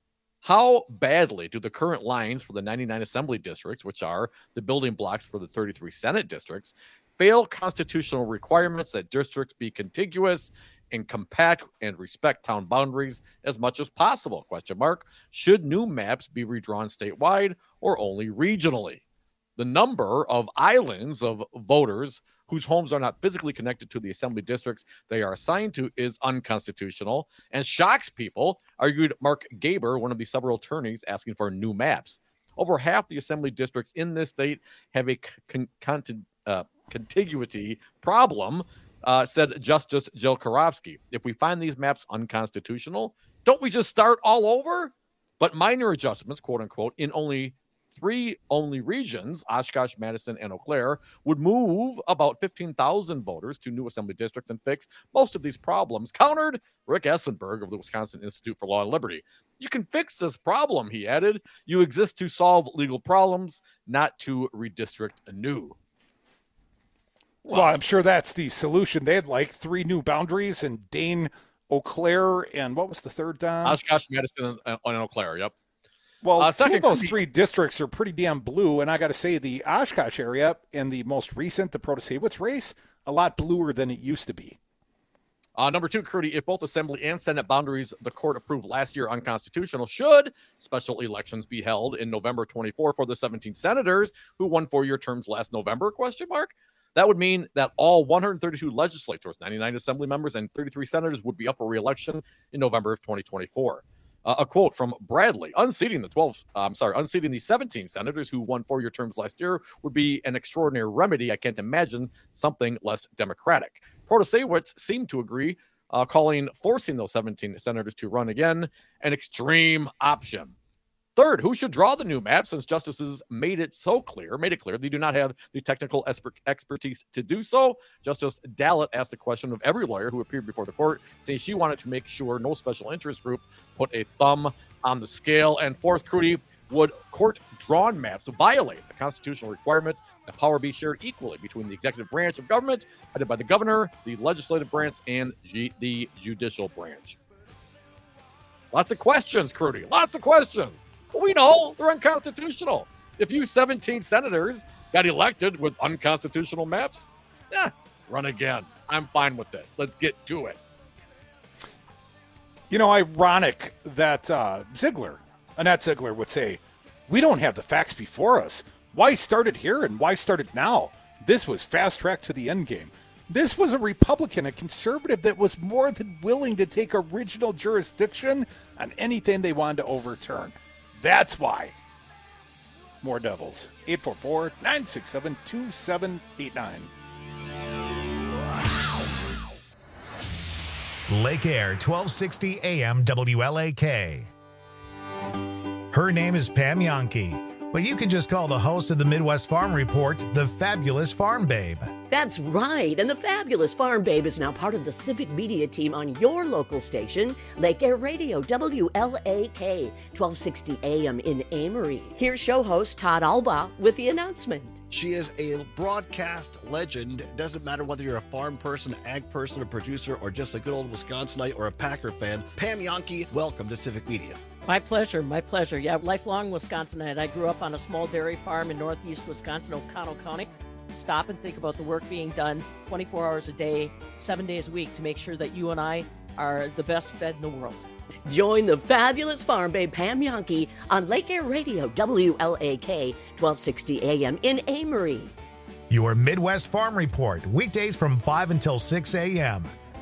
how badly do the current lines for the ninety-nine assembly districts, which are the building blocks for the thirty-three Senate districts, fail constitutional requirements that districts be contiguous and compact and respect town boundaries as much as possible? Question mark. Should new maps be redrawn statewide or only regionally? The number of islands of voters whose homes are not physically connected to the assembly districts they are assigned to is unconstitutional and shocks people, argued Mark Gaber, one of the several attorneys asking for new maps. Over half the assembly districts in this state have a con- con- uh, contiguity problem, uh, said Justice Jill Karofsky. If we find these maps unconstitutional, don't we just start all over? But minor adjustments, quote unquote, in only three only regions, Oshkosh, Madison, and Eau Claire, would move about fifteen thousand voters to new assembly districts and fix most of these problems, countered Rick Essenberg of the Wisconsin Institute for Law and Liberty. You can fix this problem, he added. You exist to solve legal problems, not to redistrict anew. Well, well I'm sure that's the solution. They had like three new boundaries, and Dane, Eau Claire, and what was the third, Don? Oshkosh, Madison, and Eau Claire, yep. Well, uh, two of those three districts are pretty damn blue, and I got to say the Oshkosh area in the most recent, the Protasewicz race, a lot bluer than it used to be. Uh, number two, Crudy, if both Assembly and Senate boundaries the court approved last year unconstitutional, should special elections be held in November twenty-fourth for the seventeen senators who won four-year terms last November, question mark? That would mean that all one hundred thirty-two legislators, ninety-nine assembly members, and thirty-three senators would be up for re-election in November of twenty twenty-four. Uh, a quote from Bradley, unseating the twelve, uh, I'm sorry, unseating the seventeen senators who won four-year terms last year would be an extraordinary remedy. I can't imagine something less democratic. Protasewicz seemed to agree, uh, calling forcing those seventeen senators to run again an extreme option. Third, who should draw the new map, since justices made it so clear, made it clear they do not have the technical expert expertise to do so? Justice Dallett asked the question of every lawyer who appeared before the court, saying she wanted to make sure no special interest group put a thumb on the scale. And fourth, Crudy, would court-drawn maps violate the constitutional requirement that power be shared equally between the executive branch of government, headed by the governor, the legislative branch, and G- the judicial branch? Lots of questions, Crudy. Lots of questions. We know they're unconstitutional. If you seventeen senators got elected with unconstitutional maps, eh, run again. I'm fine with it. Let's get to it. You know, ironic that uh, Ziegler, Annette Ziegler would say, we don't have the facts before us. Why start it here and why start it now? This was fast-tracked to the end game. This was a Republican, a conservative that was more than willing to take original jurisdiction on anything they wanted to overturn. That's why. More Devils. eight four four, nine six seven, two seven eight nine. Lake Air, twelve sixty A M W L A K. Her name is Pam Yankee. But you can just call the host of the Midwest Farm Report the Fabulous Farm Babe. That's right, and the Fabulous Farm Babe is now part of the Civic Media team on your local station, Lake Air Radio, W L A K, twelve sixty A M in Amory. Here's show host Todd Alba with the announcement. She is a broadcast legend. It doesn't matter whether you're a farm person, ag person, a producer, or just a good old Wisconsinite or a Packer fan. Pam Yonke, welcome to Civic Media. My pleasure, my pleasure. Yeah, lifelong Wisconsinite. I grew up on a small dairy farm in northeast Wisconsin, O'Connell County. Stop and think about the work being done twenty-four hours a day, seven days a week to make sure that you and I are the best fed in the world. Join the Fabulous Farm Babe Pam Yonke on Lake Air Radio, W L A K, twelve sixty A M in Amory. Your Midwest Farm Report, weekdays from five until six A M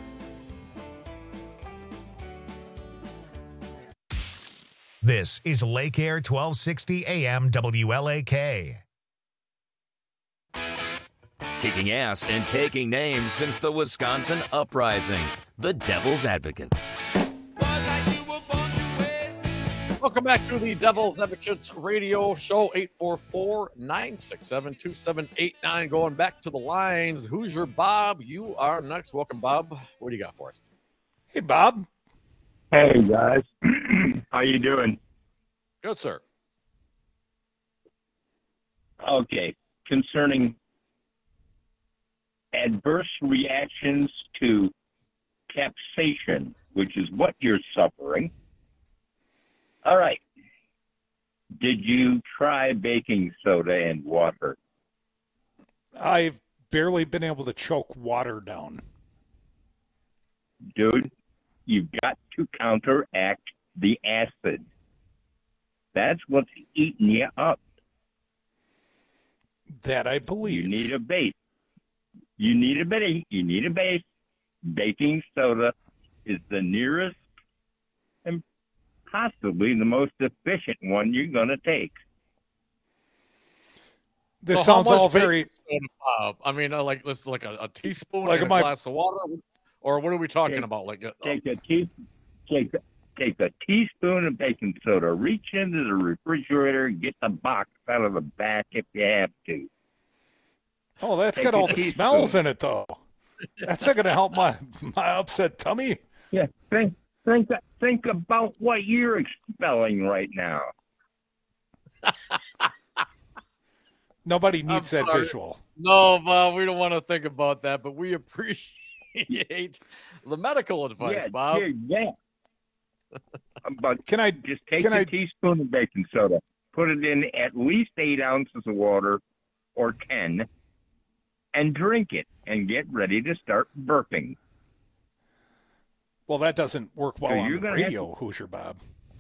This is Lake Air twelve sixty A M W L A K. Kicking ass and taking names since the Wisconsin Uprising. The Devil's Advocates. Welcome back to the Devil's Advocates radio show, eight four four, nine six seven, two seven eight nine. Going back to the lines. Who's your Bob? You are next. Welcome, Bob. What do you got for us? Hey, Bob. Hey, guys. How you doing? Good, sir. Okay. Concerning adverse reactions to capsaicin, which is what you're suffering. All right. Did you try baking soda and water? I've barely been able to choke water down. Dude, you've got to counteract the acid. That's what's eating you up. That I believe. You need a base. You need a base. You need a base. Baking soda is the nearest and possibly the most efficient one you're going to take. This so sounds all very. Soda, Bob? I mean, uh, like this is like a, a teaspoon like in a my... glass of water, or what are we talking take, about? Like, uh, take a tea, take a, take a teaspoon of baking soda. Reach into the refrigerator and get the box out of the back if you have to. Oh, that's take got all the teaspoon. smells in it, though. That's not going to help my my upset tummy. Yeah, think think think about what you're expelling right now. Nobody needs that sorry. visual. No, Bob, we don't want to think about that, but we appreciate the medical advice, yeah, Bob. Yeah, yeah. But can I just take can a I... teaspoon of baking soda, put it in at least eight ounces of water or ten, and drink it, and get ready to start burping. Well, that doesn't work well so on you're the gonna radio, to... Hoosier Bob.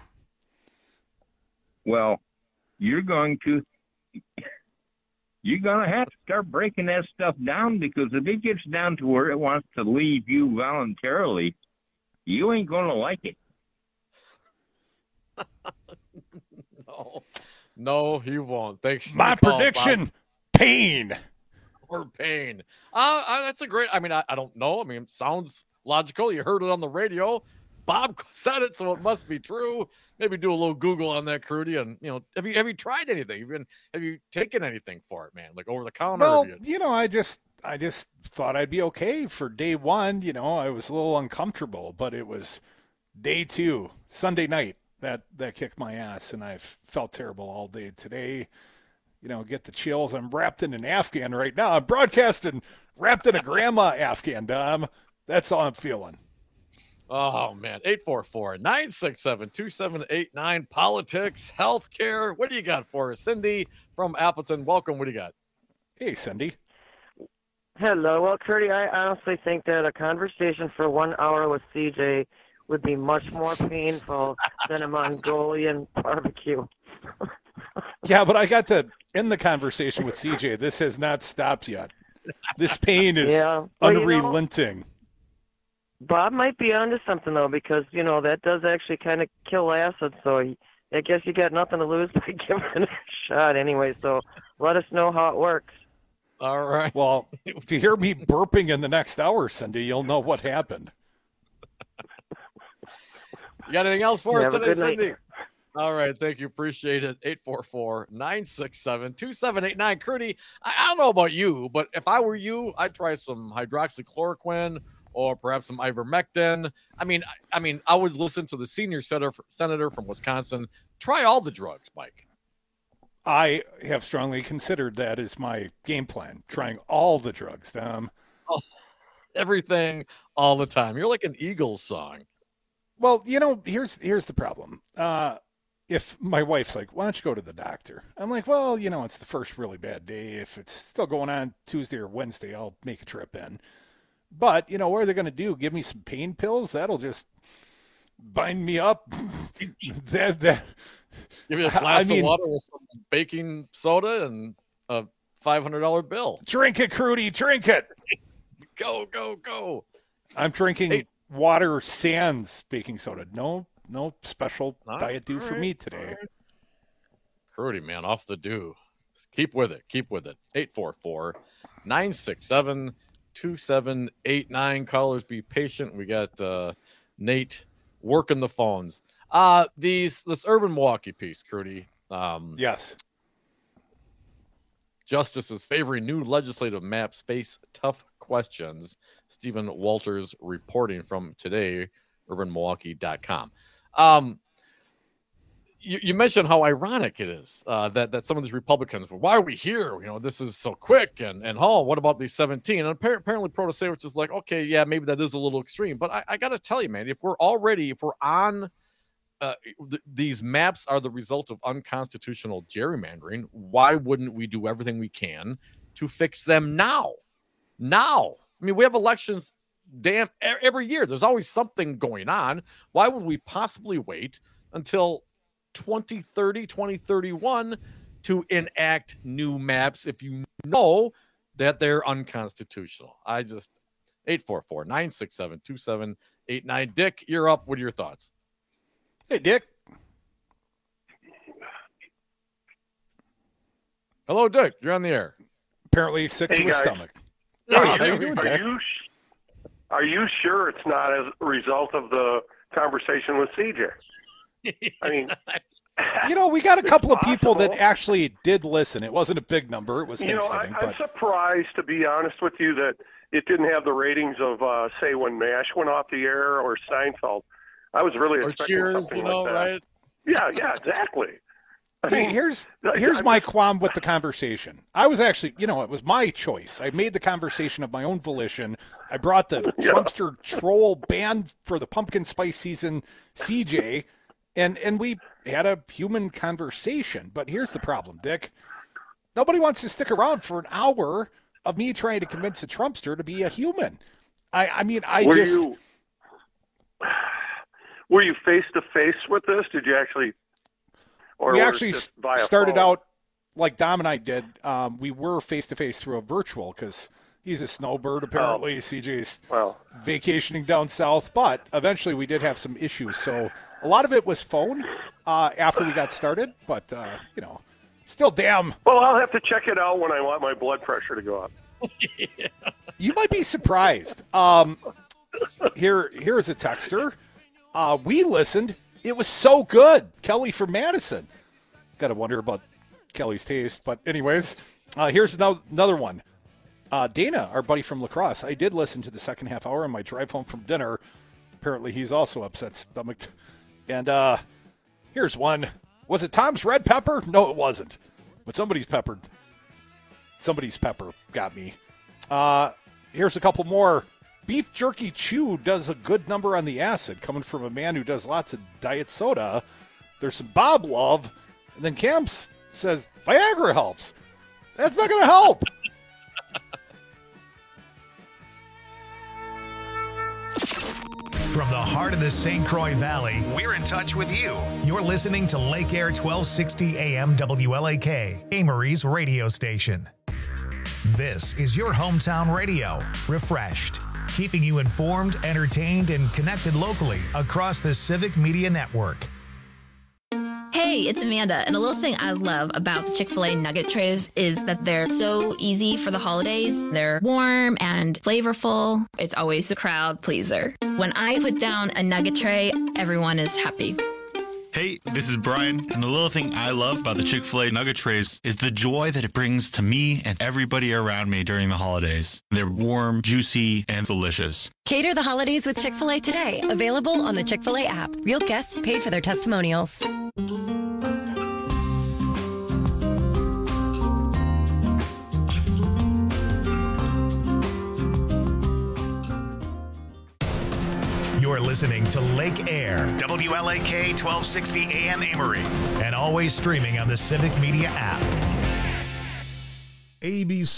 Well, you're going to you're going to have to start breaking that stuff down, because if it gets down to where it wants to leave you voluntarily, you ain't going to like it. no, no, he won't. Thanks. My prediction, Bob. Pain. Or pain. Uh, uh, that's a great, I mean, I, I don't know. I mean, it sounds logical. You heard it on the radio. Bob said it, so it must be true. Maybe do a little Google on that, Crudy, and you know, have you have you tried anything? Have you been, have you taken anything for it, man? Like over the counter? Well, you... you know, I just I just thought I'd be okay for day one. You know, I was a little uncomfortable, but it was day two, Sunday night, that that kicked my ass, and I've felt terrible all day today. You know, get the chills. I'm wrapped in an Afghan right now. I'm broadcasting wrapped in a grandma Afghan, Dom. That's all I'm feeling. Oh, man. eight four four, nine six seven, two seven eight nine. Politics, healthcare. What do you got for us? Cindy from Appleton. Welcome. What do you got? Hey, Cindy. Hello. Well, Curdy, I honestly think that a conversation for one hour with C J would be much more painful than a Mongolian barbecue. Yeah, but I got to end the conversation with C J. This has not stopped yet. This pain is yeah. well, unrelenting. You know, Bob might be onto something, though, because, you know, that does actually kind of kill acid. So I guess you got nothing to lose by giving it a shot anyway. So let us know how it works. All right. Well, if you hear me burping in the next hour, Cindy, you'll know what happened. You got anything else for yeah, us today, Cindy? All right, thank you. Appreciate it. eight four four, nine six seven, two seven eight nine. Crudy, I, I don't know about you, but if I were you, I'd try some hydroxychloroquine or perhaps some ivermectin. I mean, I, I mean, I would listen to the senior senator, senator from Wisconsin. Try all the drugs, Mike. I have strongly considered that as my game plan, trying all the drugs. Um, oh, everything, all the time. You're like an Eagles song. Well, you know, here's here's the problem. Uh, if my wife's like, why don't you go to the doctor? I'm like, well, you know, it's the first really bad day. If it's still going on Tuesday or Wednesday, I'll make a trip in. But, you know, what are they going to do? Give me some pain pills? That'll just bind me up. that, that, Give me a glass I mean, of water with some baking soda and a five hundred dollars bill. Drink it, Crudy. Drink it. Go, go, go. I'm drinking Hey. water sans baking soda. No, no special All diet do right, for me today. all right. Crudy, man, off the do. Keep with it. Keep with it. eight four four, nine six seven, two seven eight nine. Callers, be patient. We got uh, Nate working the phones. Uh, these this Urban Milwaukee piece, Crudy. Um, yes. Justices favoring new legislative maps face tough questions. Stephen Walters reporting from today, urban milwaukee dot com. Um, you, you mentioned how ironic it is uh, that, that some of these Republicans, well, why are we here? You know, this is so quick. And, and oh, what about these seventeen? And apparently Protasevich is like, okay, yeah, maybe that is a little extreme. But I, I got to tell you, man, if we're already, if we're on, uh, th- these maps are the result of unconstitutional gerrymandering, why wouldn't we do everything we can to fix them now? Now. I mean, we have elections damn every year. There's always something going on. Why would we possibly wait until twenty thirty, twenty thirty-one to enact new maps if you know that they're unconstitutional? I just, eight four four, nine six seven, two seven eight nine. Dick, you're up. What are your thoughts? Hey, Dick. Hello, Dick. You're on the air. Apparently sick Hey, to his guys. stomach. Are, Hey, how you you, doing, are Dick? you sh- are you sure it's not as a result of the conversation with C J? I mean, You know, we got a It's couple of people that possible. actually did listen. It wasn't a big number. It was you know, I, Thanksgiving, I'm but surprised, to be honest with you, that it didn't have the ratings of, uh, say, when MASH went off the air or Seinfeld. I was really Or expecting Cheers, something you know, like that. right? Yeah, yeah, exactly. I Hey, mean, here's I- here's I'm my just- qualm with the conversation. I was actually, you know, it was my choice. I made the conversation of my own volition. I brought the Yeah. Trumpster troll band for the pumpkin spice season, C J, and and we had a human conversation. But here's the problem, Dick. Nobody wants to stick around for an hour of me trying to convince a Trumpster to be a human. I I mean, I were just you were you face to face with this? Did you actually? Or we was it actually just s- via started phone? out like Dom and I did. Um, we were face to face through a virtual because he's a snowbird. Apparently, C J's Well, vacationing down south. But eventually, we did have some issues. So a lot of it was phone uh, after we got started. But uh, you know, still, damn, well, I'll have to check it out when I want my blood pressure to go up. you might be surprised. Um, here, here's a texter. Uh, we listened. It was so good. Kelly from Madison. Got to wonder about Kelly's taste. But anyways, uh, here's another, another one. Uh, Dana, our buddy from La Crosse. I did listen to the second half hour on my drive home from dinner. Apparently he's also upset stomached. And uh, here's one. Was it Tom's red pepper? No, it wasn't. But somebody's peppered. Somebody's pepper got me. Uh, here's a couple more. Beef Jerky Chew does a good number on the acid, coming from a man who does lots of diet soda. There's some Bob love. And then Camps says Viagra helps. That's not going to help. From the heart of the Saint Croix Valley, we're in touch with you. You're listening to Lake Air twelve sixty A M W L A K, Amory's radio station. This is your hometown radio, refreshed, keeping you informed, entertained, and connected locally across the Civic Media Network. Hey, it's Amanda, and a little thing I love about the Chick-fil-A nugget trays is that they're so easy for the holidays. They're warm and flavorful. It's always a crowd pleaser. When I put down a nugget tray, everyone is happy. Hey, this is Brian, and the little thing I love about the Chick-fil-A nugget trays is the joy that it brings to me and everybody around me during the holidays. They're warm, juicy, and delicious. Cater the holidays with Chick-fil-A today. Available on the Chick-fil-A app. Real guests paid for their testimonials. You're listening to Lake Air, W L A K twelve sixty A M Amory, and always streaming on the Civic Media app. A B C